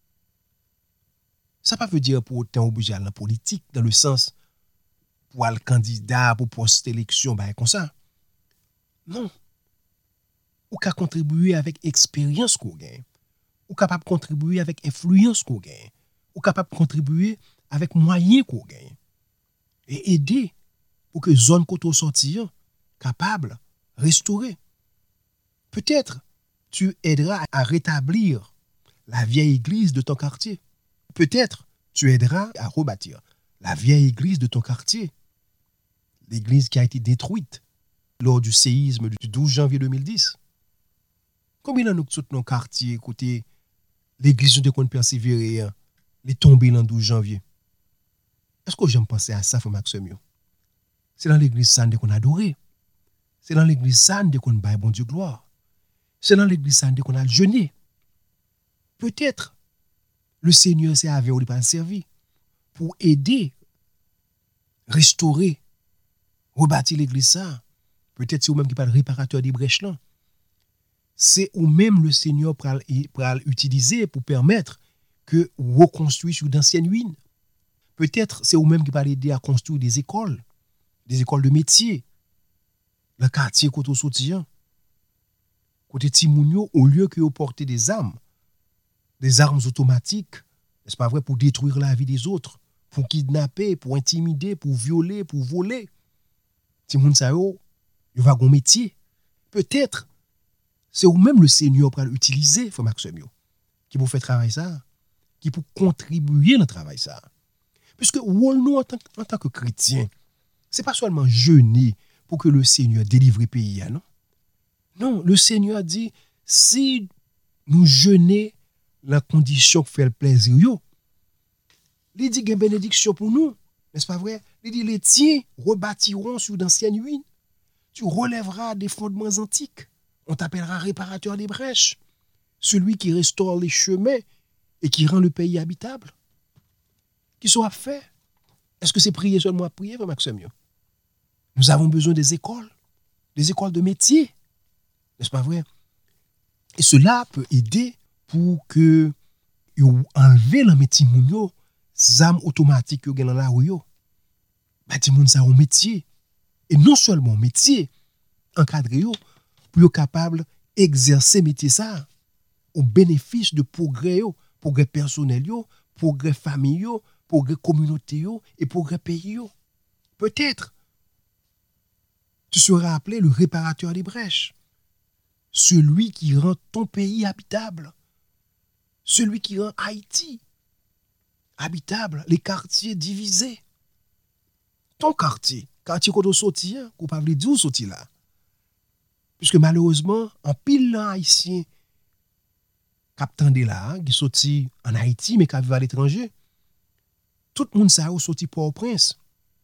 Ça ne veut pas dire pour autant obligé à la politique, dans le sens pour le candidat, pour poste élection, comme ça. Non. Ou qu'à contribuer avec expérience qu'on gagne. Ou capable de contribuer avec influence qu'on gagne. Ou capable de contribuer avec moyens qu'on gagne. Et aider pour que zone côté sortir capable restaurer. Peut-être tu aideras à rétablir la vieille église de ton quartier. Peut-être tu aideras à rebâtir la vieille église de ton quartier. L'église qui a été détruite lors du séisme du 12 janvier 2010. Combien de nous sommes dans nos quartiers, côté l'église de qu'on persévérer, les tombées le 12 janvier? Est-ce que j'aime penser à ça, frère Maximio? C'est dans l'église sainte qu'on adore. C'est dans l'église sainte qu'on baille bon Dieu gloire. C'est dans l'église sainte qu'on a jeûné. Peut-être le Seigneur s'est avec ou pas servi pour aider, restaurer, rebâtir l'église ça. Peut-être c'est vous-même qui parle réparateur des brèches là. C'est ou même le Seigneur pour utiliser pour permettre que reconstruire sur d'anciennes ruines. Peut-être c'est vous-même qui parle aider à construire des écoles de métier. Le quartier côté soutien. Côté Timounio, au lieu que vous portez des armes automatiques, n'est-ce pas vrai, pour détruire la vie des autres, pour kidnapper, pour intimider, pour violer, pour voler. Timoun sa yo, il va gon métier. Peut-être, c'est ou même le Seigneur pour l'utiliser, frère Maximio, qui pour faire travailler ça, qui pour contribuer dans le travail ça. Puisque nous, en tant que chrétiens, C'est pas seulement jeûner pour que le Seigneur délivre le pays, non? Non, le Seigneur dit, si nous jeûnons, la condition fait le plaisir, il dit qu'il y a une bénédiction pour nous, n'est-ce pas vrai? Il dit, les tiens rebâtiront sur d'anciennes ruines. Tu relèveras des fondements antiques. On t'appellera réparateur des brèches. Celui qui restaure les chemins et qui rend le pays habitable. Qui soit fait? Est-ce que c'est prier seulement à prier, frère Maxime? Nous avons besoin des écoles de métier. N'est-ce pas vrai? Et cela peut aider pour que enlever le métier mounio, zam automatique que dans la rue yo. Bah ti moun ça un métier et non seulement métier encadré yo pour être capable exercer métier ça au bénéfice de progrès yo, progrès personnel yo, progrès famille yo, progrès communauté yo et progrès pays yo. Peut-être tu seras appelé le réparateur des brèches. Celui qui rend ton pays habitable. Celui qui rend Haïti habitable, les quartiers divisés. Ton quartier qu'on a sorti, qu'on pas dire où sorti là. Puisque malheureusement, en pile haïtien captant de là, qui sorti en Haïti mais qui vivent à l'étranger, tout le monde ça a sorti Port-au-Prince.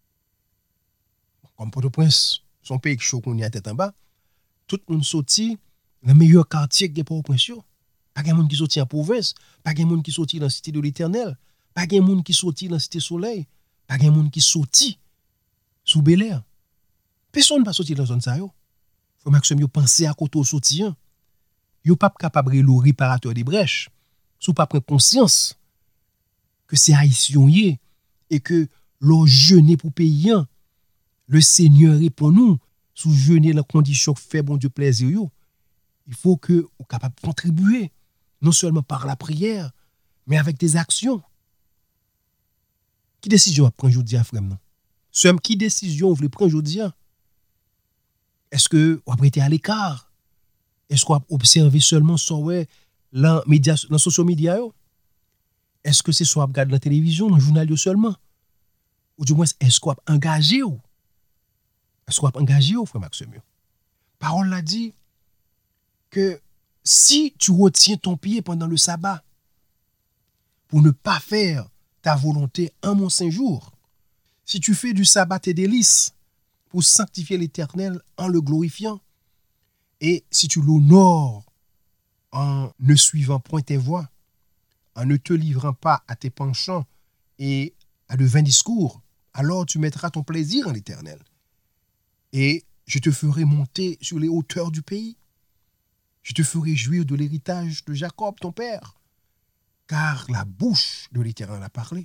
Comme Port-au-Prince, son pays qui chaud qu'on y a tête en bas, tout le monde sorti le meilleur quartier que Port-au-Prince. Pas de monde qui sorti en province, pas de monde qui sorti dans la cité de l'Éternel, pas de monde qui sorti dans la cité Soleil, pas de monde qui sorti sous Bel-Air. Personne ne va sortir dans la zone ça yo. Faut maximum yo penser à côté sorti. Yo pas capable de le réparateur des brèches. Sou pas prendre conscience que c'est haïtien et que l'on jeûner pour payer. Le Seigneur répond nous sous jeûner la condition fait bon Dieu plaisir yo. Il faut que on capable de contribuer non seulement par la prière mais avec des actions. Qui décision à prendre aujourd'hui frère non? Somme qui décision vous voulez prendre aujourd'hui? Est-ce que vous prêtez à l'écart? Est-ce qu'on observe seulement sur dans les social media? Est-ce que c'est soit regarder la télévision, dans le journal seulement? Ou du moins, est-ce qu'on a engagé? Est-ce qu'on a engagé, frère Maxime? Parole l'a dit que si tu retiens ton pied pendant le sabbat pour ne pas faire ta volonté en mon saint jour, si tu fais du sabbat tes délices pour sanctifier l'Éternel en le glorifiant, et si tu l'honores en ne suivant point tes voies, en ne te livrant pas à tes penchants et à de vains discours, alors tu mettras ton plaisir en l'Éternel. Et je te ferai monter sur les hauteurs du pays. Je te ferai jouir de l'héritage de Jacob, ton père, car la bouche de l'Éternel a parlé.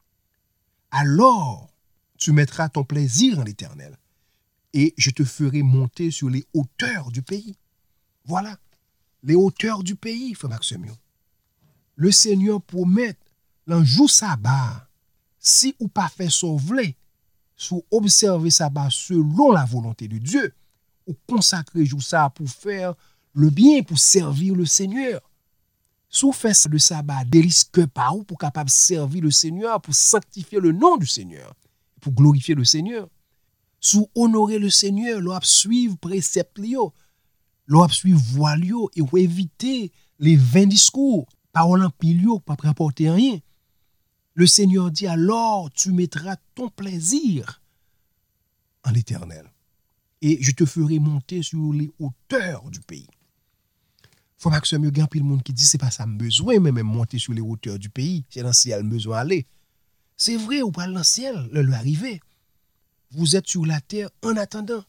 Alors tu mettras ton plaisir en l'Éternel. Et je te ferai monter sur les hauteurs du pays. Voilà, les hauteurs du pays, frère Maxime. Le Seigneur promet, l'un jour sabbat, si ou pas fait sauver, sous observer sabbat selon la volonté de Dieu, ou consacrer jour ça pour faire le bien, pour servir le Seigneur. Sous fait le sabbat, délice que par ou pour capable servir le Seigneur, pour sanctifier le nom du Seigneur, pour glorifier le Seigneur. Sous honorer le Seigneur, l'on suivre préceptes lio, l'on suivre voie lio et éviter les vains discours, paroles en pilio, pas rapporter rien. Le Seigneur dit alors tu mettras ton plaisir en l'Éternel et je te ferai monter sur les hauteurs du pays. Faut pas que ce mieux gagne le monde qui dit c'est pas ça besoin même monter sur les hauteurs du pays, c'est dans le ciel besoin aller. C'est vrai ou pas dans le ciel, le arriver. Vous êtes sur la terre en attendant.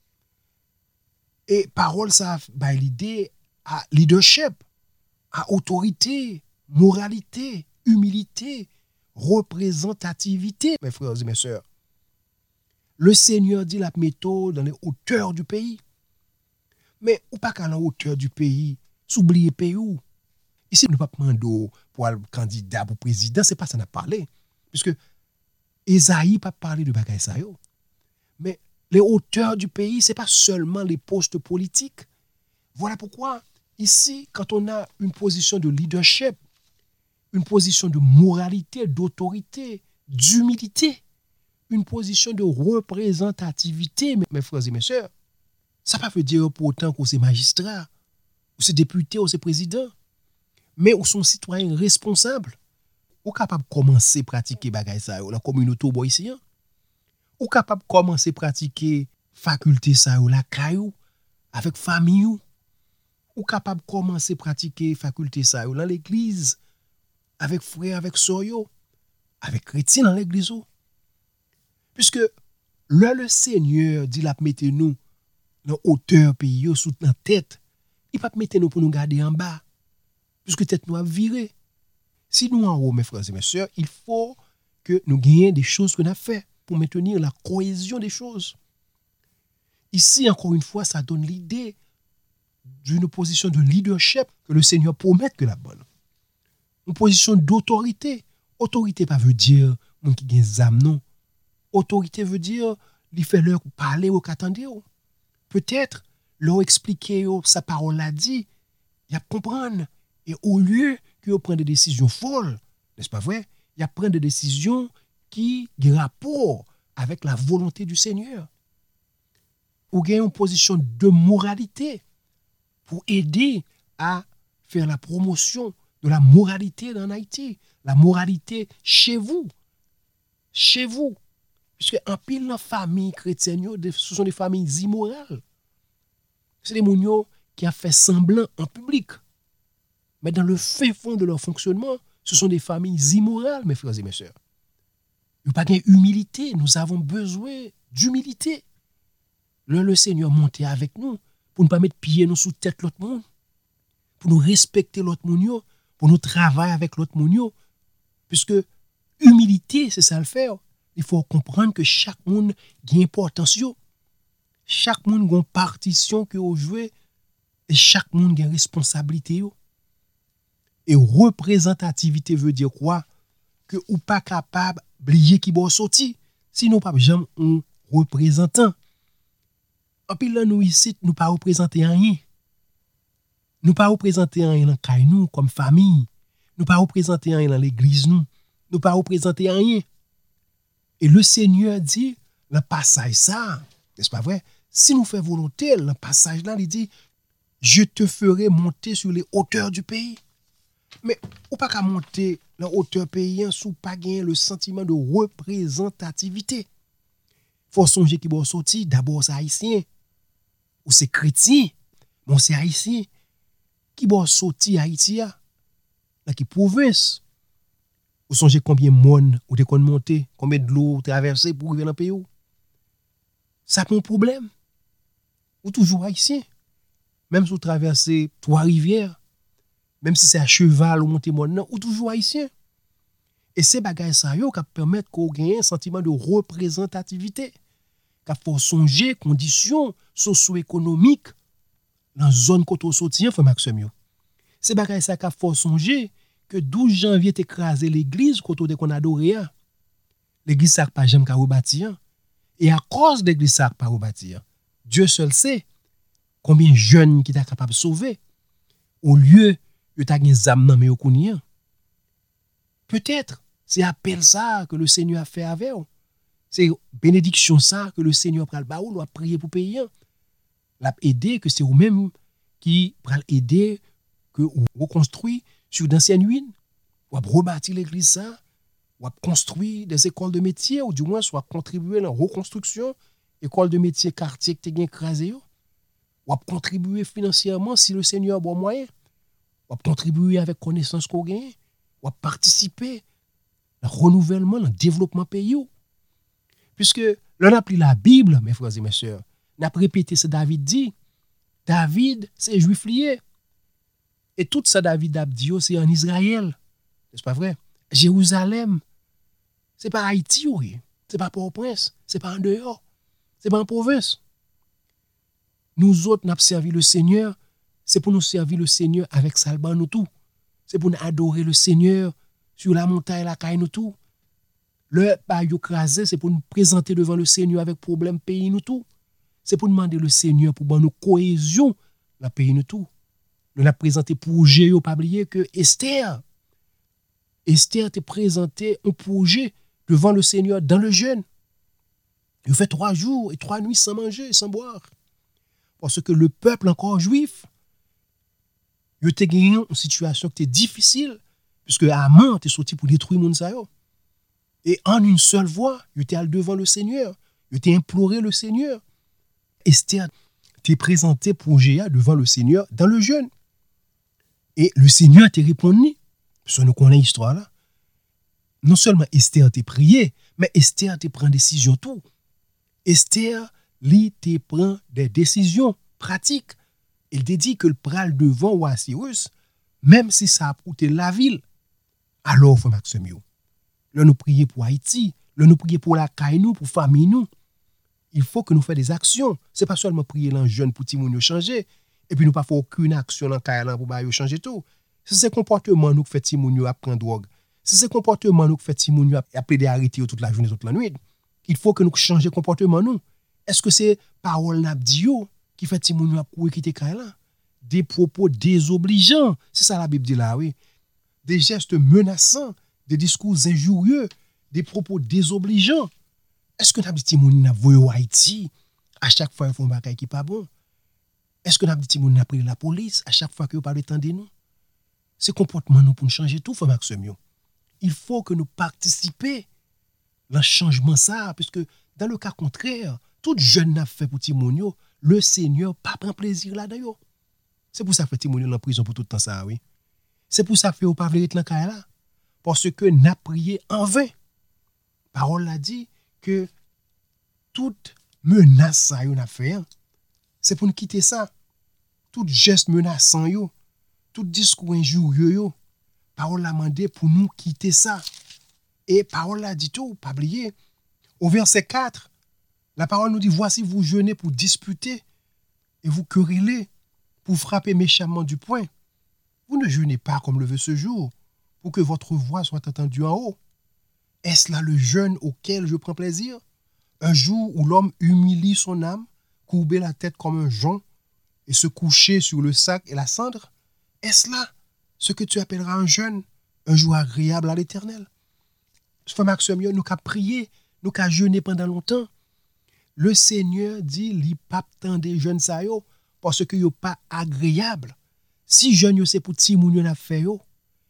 Et parole, ça a l'idée à leadership, à autorité, moralité, humilité, représentativité, mes frères et mes sœurs. Le Seigneur dit la méthode dans les hauteurs du pays. Mais ou pas qu'à la hauteur du pays, s'oublier pays où. Ici, nous ne pouvons pas demander pour un candidat, pour président, c'est pas ça qu'on a parlé. Puisque Esaïe n'a pas parlé de bagaille ça. Mais les hauteurs du pays, ce n'est pas seulement les postes politiques. Voilà pourquoi, ici, quand on a une position de leadership, une position de moralité, d'autorité, d'humilité, une position de représentativité, mes frères et mes sœurs. Ça ne veut pas dire pour autant qu'on est magistrat, ou c'est député, ou c'est président, mais ou sont citoyens responsables. Ou capable de commencer à pratiquer bagay ça la communauté ici. Ou capable de commencer à pratiquer faculté ça la caillou avec famille ou capable de commencer à pratiquer faculté ça dans l'église avec frère avec sœur avec chrétien dans l'église. Puisque le Seigneur dit la mettez nous dans hauteur pays sous la tête, il pas mettre nous pour nous garder en bas puisque tête nous a viré. Si nous en haut mes frères et mes sœurs, il faut que nous gagnions des choses qu'on a fait pour maintenir la cohésion des choses. Ici encore une fois, ça donne l'idée d'une position de leadership que le Seigneur promet que la bonne. Une position d'autorité. Autorité pas veut dire mon qui gagne zam non. Autorité veut dire lui fait leur parler ou qu'attendre. Peut-être leur expliquer sa parole l'a dit, il a comprendre et au lieu que prenne des décisions folles, n'est-ce pas vrai? Il prend des décisions qui ont rapport avec la volonté du Seigneur. Ou gagne une position de moralité pour aider à faire la promotion de la moralité dans Haïti, la moralité chez vous. Chez vous. Puisque en pile dans famille chrétienne, ce sont des familles immorales. C'est des gens qui ont fait semblant en public. Mais dans le fin fond de leur fonctionnement, ce sont des familles immorales, mes frères et mes sœurs. Il n'y a pas d'humilité. Nous avons besoin d'humilité. Le Seigneur monte avec nous pour ne pas mettre pied nous sous tête l'autre monde, pour nous respecter l'autre monde, pour nous travailler avec l'autre monde. Puisque humilité, c'est ça le faire. Il faut comprendre que chaque monde a une importance. Chaque monde a une partition que vous jouez et chaque monde a une responsabilité. Et représentativité veut dire quoi? Que ou pas capable d'oublier qui va sortir. Sinon, pas jamais un représentant. En plus, là, nous ici, nous pas représenter rien. Nous pas représenter rien dans nous comme famille. Nous pas représenter rien dans l'église nous. Nous pas représenter rien. Et le Seigneur dit, le passage ça, n'est-ce pas vrai? Si nous faisons volonté, le passage là, il dit, je te ferai monter sur les hauteurs du pays. Mais ou pas qu'à monter dans hauteur pays sous pas gagner le sentiment de représentativité. Faut songer qui va sortir d'abord c'est haïtien ou c'est chrétien, mais c'est haïtien qui va sortir Haïti dans qui province. Ou songez combien de monde ou de qu'on monter, combien de l'eau traverser pour arriver dans le pays. Ça pas un problème. Ou toujours haïtien. Même si vous traversez trois rivières, même si c'est à cheval ou monter mon ou toujours haïtien. Et ces bagages ça yo qui permettent qu'on gagne un sentiment de représentativité, qui faut songer conditions socio-économiques dans la zone côté sorti frère Maxime. Ces bagages ça qui faut songer que 12 janvier t'es écrasé l'église côté qu'on adorer. L'église ça pas jamais rebâtir et à cause de l'église ça pas rebâtir. Dieu seul sait combien de jeunes qui t'a capable de sauver au lieu de ta gen zam nan me okounia. Peut-être c'est appel ça que le Seigneur a fait avec vous. C'est bénédiction ça que le Seigneur pral ba ou a prier pour payer. L'a aider que c'est vous même qui pral aider que ou reconstruit sur d'anciennes ruines, ou a rebâtir l'église ça, ou a construire des écoles de métiers ou du moins soit contribuer à la reconstruction école de métiers quartier qui t'es écrasé ou a contribuer financièrement si le Seigneur a bon moyen. Ou contribuer avec connaissance qu'on gagne, ou participer au renouvellement, au développement pays. Puisque l'on a pris la Bible, mes frères et mes sœurs, on a répété ce David dit. David, c'est juif lié. Et tout ça David a dit, c'est en Israël. C'est pas vrai? Jérusalem, c'est pas Haïti, oui. C'est pas Port-au-Prince, c'est pas en dehors, c'est pas en province. Nous autres, nous avons servi le Seigneur. C'est pour nous servir le Seigneur avec salban nous tout. C'est pour nous adorer le Seigneur sur la montagne, la caille nous tout. Le bayou crasé, c'est pour nous présenter devant le Seigneur avec problème pays nous tout. C'est pour demander le Seigneur pour nous cohésion la pays nous tout. Nous l'a présenté projet, pas oublier que Esther t'a présenté un projet devant le Seigneur dans le jeûne. Il fait 3 jours et 3 nuits sans manger, sans boire. Parce que le peuple encore juif, il était gagné une situation qui était difficile, puisque Haman était sorti pour détruire le monde. Et en une seule voix, il était allé devant le Seigneur. Il était imploré le Seigneur. Esther était présentée pour Géa devant le Seigneur dans le jeûne. Et le Seigneur t'a répondu. Parce que nous connaissons l'histoire là. Non seulement Esther t'a prié, mais Esther t'a pris une décision tout. Esther, lui, t'a pris des décisions pratiques. Il t'a dit que le pral devant roi Cyrus, même si ça a coûté la ville. Alors, frère Maxime, là, nous prions pour Haïti, là, nous prions pour la caille, pour la famille, nous. Il faut que nous fassions des actions. Ce n'est pas seulement prier dans jeune pour Timounio changer, et puis nous ne pas faire aucune action dans la caille pour changer tout. C'est ce comportement nous que fait Timounio à prendre drogue. C'est ce comportement nous que fait Timounio à plaider arrêter toute la journée, toute la nuit. Il faut que nous changions comportement nous. Est-ce que c'est parole n'abdio qui fait Timounio à courir quitter caille là? Des propos désobligeants. C'est ça la Bible dit là, oui. Des gestes menaçants, des discours injurieux, des propos désobligeants. Est-ce que nous avons dit Timoun n'a voyé au Haïti à chaque fois qu'ils font un bagage qui n'est pas bon? Est-ce que nous avons dit Timoun n'a pris la police à chaque fois qu'ils parlent de nous? C'est comportement nous pour changer tout, frère Maxime. Il faut que nous participions dans le changement ça, puisque dans le cas contraire, tout jeune n'a fait pour Timoun, le Seigneur pas prend plaisir là-dedans. C'est pour ça que Timoun est en prison pour tout le temps ça, oui. C'est pour ça que vous ne pouvez pas être là. Parce que nous avons prié en vain. La parole a dit que toute menace ça yon a fait, c'est pour nous quitter ça. Tout geste menaçant, tout discours injurieux, la parole a demandé pour nous quitter ça. Et la parole a dit tout, pas oublier. Au verset 4, la parole nous dit, voici vous jeûnez pour disputer et vous querellez pour frapper méchamment du poing. Vous ne jeûnez pas comme le veut ce jour, pour que votre voix soit entendue en haut. Est-ce là le jeûne auquel je prends plaisir? Un jour où l'homme humilie son âme, courber la tête comme un jonc et se coucher sur le sac et la cendre? Est-ce là ce que tu appelleras un jeûne, un jour agréable à l'Éternel? Frère Maxime, nous avons prié, nous avons jeûné pendant longtemps. Le Seigneur dit, li pas tant des jeûnes ça yo, parce que yo pas agréable. Si jeûne c'est pour ti moun yo n'a fait yo,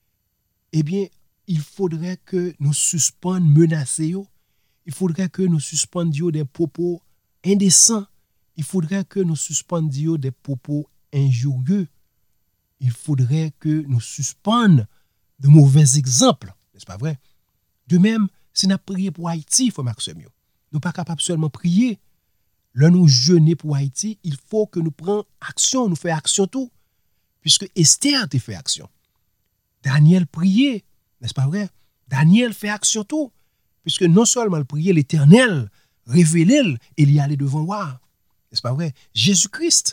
eh bien, il faudrait que nous suspendions menacer yo. Il faudrait que nous suspendions des propos indécents. Il faudrait que nous suspendions des propos injurieux. Il faudrait que nous suspendions de mauvais exemples. N'est-ce pas vrai? De même, si nous prions pour Haïti, il faut Maxime. Nous ne sommes pas capables seulement de prier. Là, nous jeûner pour Haïti, il faut que nous prenions action, nous fassions action tout. Puisque Esther a fait action. Daniel priait, n'est-ce pas vrai? Daniel fait action tout. Puisque non seulement il priait l'Éternel, révélé, il y allait devant moi. N'est-ce pas vrai? Jésus-Christ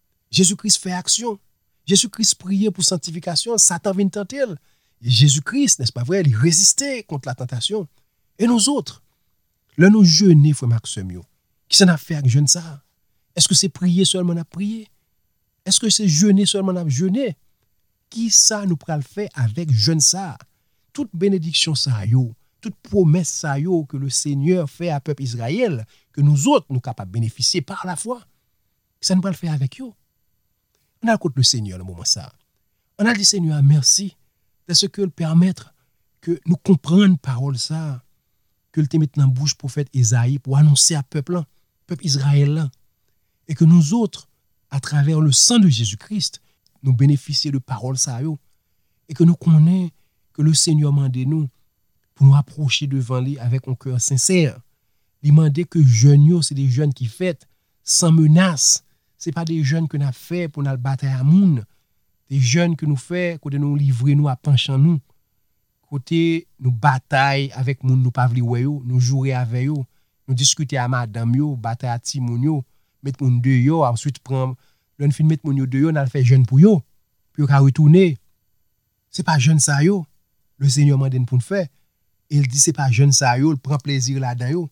fait action. Jésus-Christ priait pour sanctification, Satan vient tenter. Jésus-Christ, n'est-ce pas vrai? Il résistait contre la tentation. Et nous autres, là nous jeûner, frère Maxime, qui s'en a fait avec jeûne ça? Est-ce que c'est prier seulement à prier? Est-ce que c'est jeûner seulement à jeûner? Qui ça nous pral faire avec jeûne ça? Toute bénédiction ça yo, toute promesse ça yo que le Seigneur fait à peuple Israël, que nous autres nous capables de bénéficier par la foi. Ça nous pral faire avec yo. On a contre le Seigneur le moment ça. On a dit Seigneur merci de ce que le permettre que nous comprenions parole ça, que le te mette dans la bouche prophète Isaïe pour annoncer à peuple Israël et que nous autres à travers le sang de Jésus-Christ, nous bénéficions de paroles ça et que nous connaissons que le Seigneur m'a demandé nous pour nous approcher devant lui avec un cœur sincère. Il m'a demandé que jeunes, c'est des jeunes qui fêtent sans menace. Ce n'est pas des jeunes que nous avons fait pour nous battre à moun. Des jeunes que nous faisons, côté nous livrer nous à penchant nous. Côté nous bataille avec moun nous pas vle nous jouer avec eux, nous discuter à madame yo, bataille à ti moun yo, mettre moun dehors, ensuite prendre l'on fin mettre moun yo dehors, on a fait jeune pour yo, puis on retourner. C'est pas jeune ça yo. Le Seigneur m'a donné pour nous faire. Il dit c'est pas jeune ça yo, il prend plaisir là-dedans yo.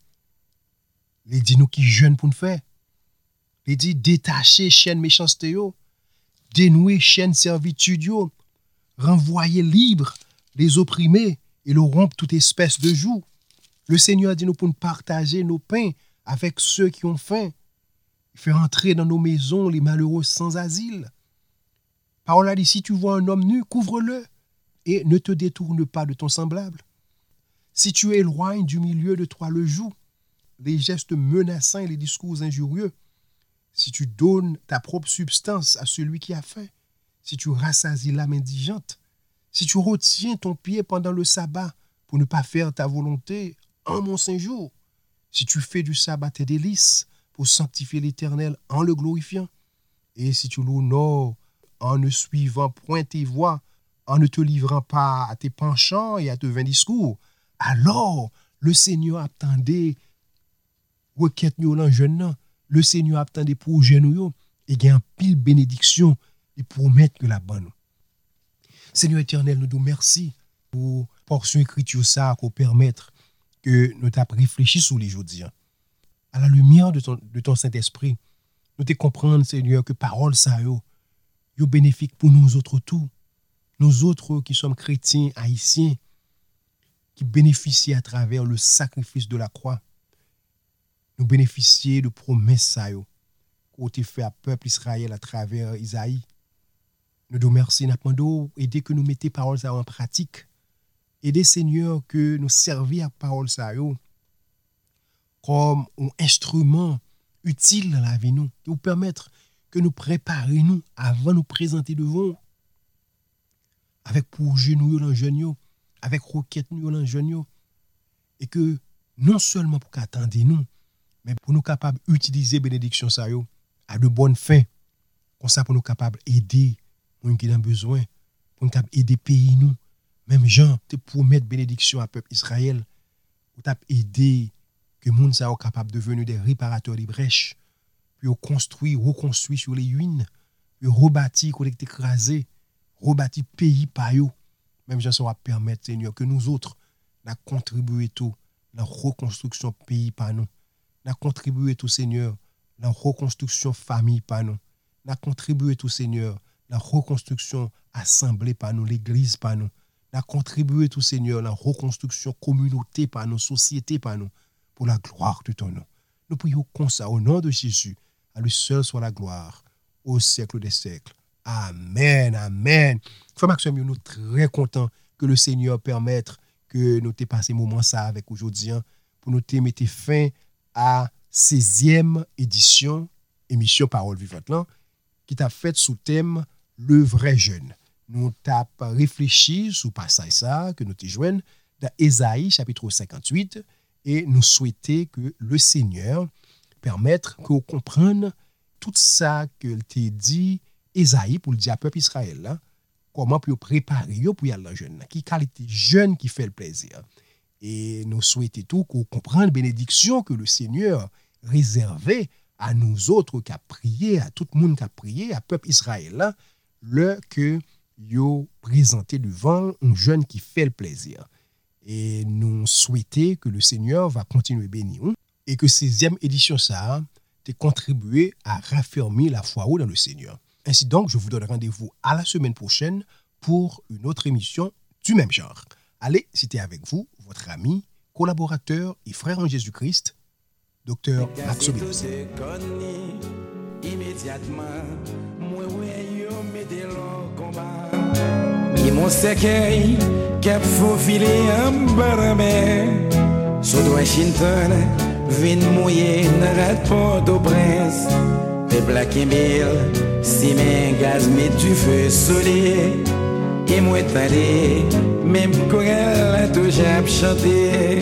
Il dit nous qui jeune pour nous faire. Il dit détacher chaîne méchanceté yo, dénouer chaîne servitude yo, renvoyer libre les opprimés et le rompre toute espèce de joug. Le Seigneur dit nous pour nous partager nos pains avec ceux qui ont faim. Fais entrer dans nos maisons les malheureux sans asile. Parole a dit, si tu vois un homme nu, couvre-le et ne te détourne pas de ton semblable. Si tu éloignes du milieu de toi le joug, les gestes menaçants et les discours injurieux, si tu donnes ta propre substance à celui qui a faim, si tu rassasies l'âme indigente, si tu retiens ton pied pendant le sabbat pour ne pas faire ta volonté en mon saint jour, si tu fais du sabbat tes délices pour sanctifier l'Éternel en le glorifiant, et si tu l'honores en ne suivant point tes voies, en ne te livrant pas à tes penchants et à tes vains discours, alors le Seigneur attendait requête nous dans jeune, le Seigneur attendait projet nous et il y a un pile bénédiction et promettre que la bonne. Seigneur éternel, nous te merci pour portion écriture ça pour permettre que nous t'ap réfléchi sur les jours à la lumière de ton Saint-Esprit. Nous te comprendre Seigneur que parole ça yo bénéfique pour nous autres tout. Nous autres qui sommes chrétiens haïtiens qui bénéficient à travers le sacrifice de la croix. Nous bénéficier de promesses ça yo qu'ont fait à peuple Israël à travers Isaïe. Nous te remercions, nous aider que nous mettions parole ça en pratique. Aider Seigneur que nous servir à parole ça yo comme un instrument utile dans la vie nous, qui nous permettre que nous préparions avant de nous présenter devant avec projet nous dans jeune avec requête nous dans jeune et que non seulement pour qu'attendre nous mais pour nous capables d'utiliser bénédiction ça yo à de bonnes fins comme ça pour nous capables d'aider gens qui ont besoin pour nous capables aider pays nous même gens te promettre bénédiction à peuple Israël pour t'a aider que moun sa capable de devenir des réparateurs des brèches puis reconstruire sur les ruines puis rebâtir collecter écraser rebâtir pays par yo même gens ça va permettre Seigneur que nous autres n'a contribuer tout la reconstruction pays par nous n'a contribuer tout Seigneur la reconstruction famille par nous n'a contribuer tout Seigneur la reconstruction assemblée par nous l'église par nous n'a contribué tout Seigneur la reconstruction communauté par nos sociétés par nous pour la gloire de ton nom. Nous prions comme ça au nom de Jésus. À lui seul soit la gloire au siècle des siècles. Amen, amen. Frère Maxime, nous sommes très contents que le Seigneur permette que nous t'ayons passé moment ça avec aujourd'hui pour nous mettre fin à 16e émission Parole Vivante là, qui t'a fait sous thème le vrai jeune. Nous t'avons réfléchi sur passage ça que nous te joignent dans Ésaïe chapitre 58 et nous souhaitons que le Seigneur permette que vous compreniez tout ça que t'a dit Ésaïe pour le dire à peuple Israël là, comment pour préparer pour y aller dans jeune qui qualité jeune qui fait le plaisir et nous souhaitons tout que vous compreniez la bénédiction que le Seigneur réservait à nous autres qui a prié à tout le monde qui a prié à peuple Israël là le que yo présenté devant un jeune qui fait le plaisir. Et nous souhaitons que le Seigneur va continuer à bénir et que 16e édition ça te contribuer à raffermir la foi dans le Seigneur. Ainsi donc, je vous donne rendez-vous à la semaine prochaine pour une autre émission du même genre. Allez, c'était avec vous, votre ami, collaborateur et frère en Jésus-Christ, Dr. Maxo Médouzi. Immédiatement, moi yo mettez le combat. Et mon cercueil cap faufilé en baramé. Sur Washington, vin mouillé dans Port-au-Prince. Des Black and Bill, si mes gaz met du feu solé. Et moi t'allais, même chorale a toujours chanté.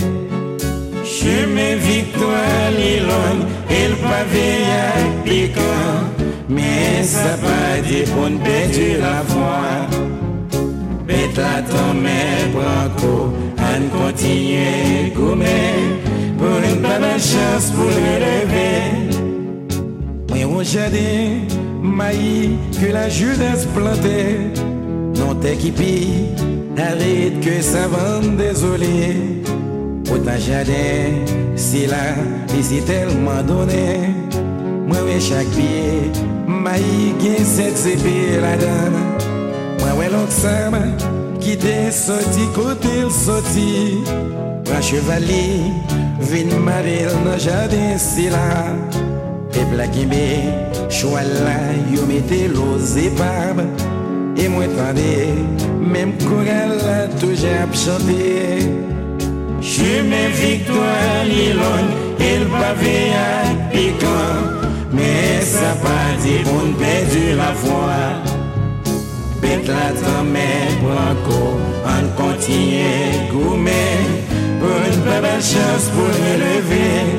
Chemin victoire l'Ilon, et le pavé à piquant. Mais ça pas dit pour ne perdre la foi. Bête la tombe, branco, on continue gommer. Pour une bonne chance pour relever. Mais au jardin, maïs que la Judas plantait. Non t'équipi, arrête que ça va désolé. Autant jardin, si là, ici tellement donné. Moi, ouais, chaque pied, maïs qui s'est épée la donne. Moi, ouais, l'autre sable, qui t'est sorti, côté sorti. Un chevalier, vin maril dans jardin si là. Peuple qui me choix là, yo mettez l'os éparbes. Et moi tendez, même chorale là, toujours à chanter. Chemin victoire, l'îlon, et le pavé à piquant. Mais ça pas dit qu'on perdu la foi. Bête la temps-mais, branco, on continue gourmet. Pour une belle chance pour relever.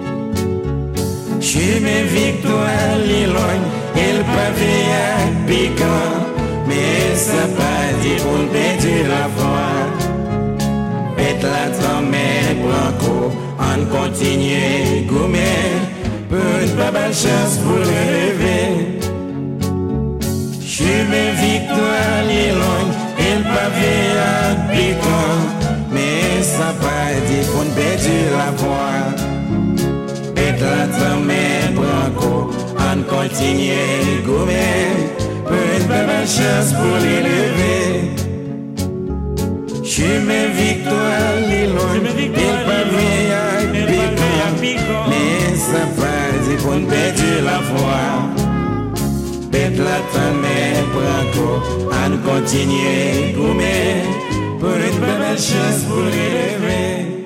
Chemin victoire, l'îlon, et le pavé à piquant. Mais ça pas dit qu'on perdu la foi. Bête la temps-mais, branco, on continue gourmet. Pour une belle chance pour relever. Chemin victoire, l'îlon, et le pavé à piquant. Mais ça pas dit qu'on perdu la voie. Et la temps-mais, branco, on continue gourmet. Pour une belle chance pour l'élever. Chemin victoire, l'îlon, et le pavé à piquant. Mais ça pas dit qu'on perdu la voie. Bête la temps-mais, branco, on continue gourmet. Pour une belle chance pour l'élever.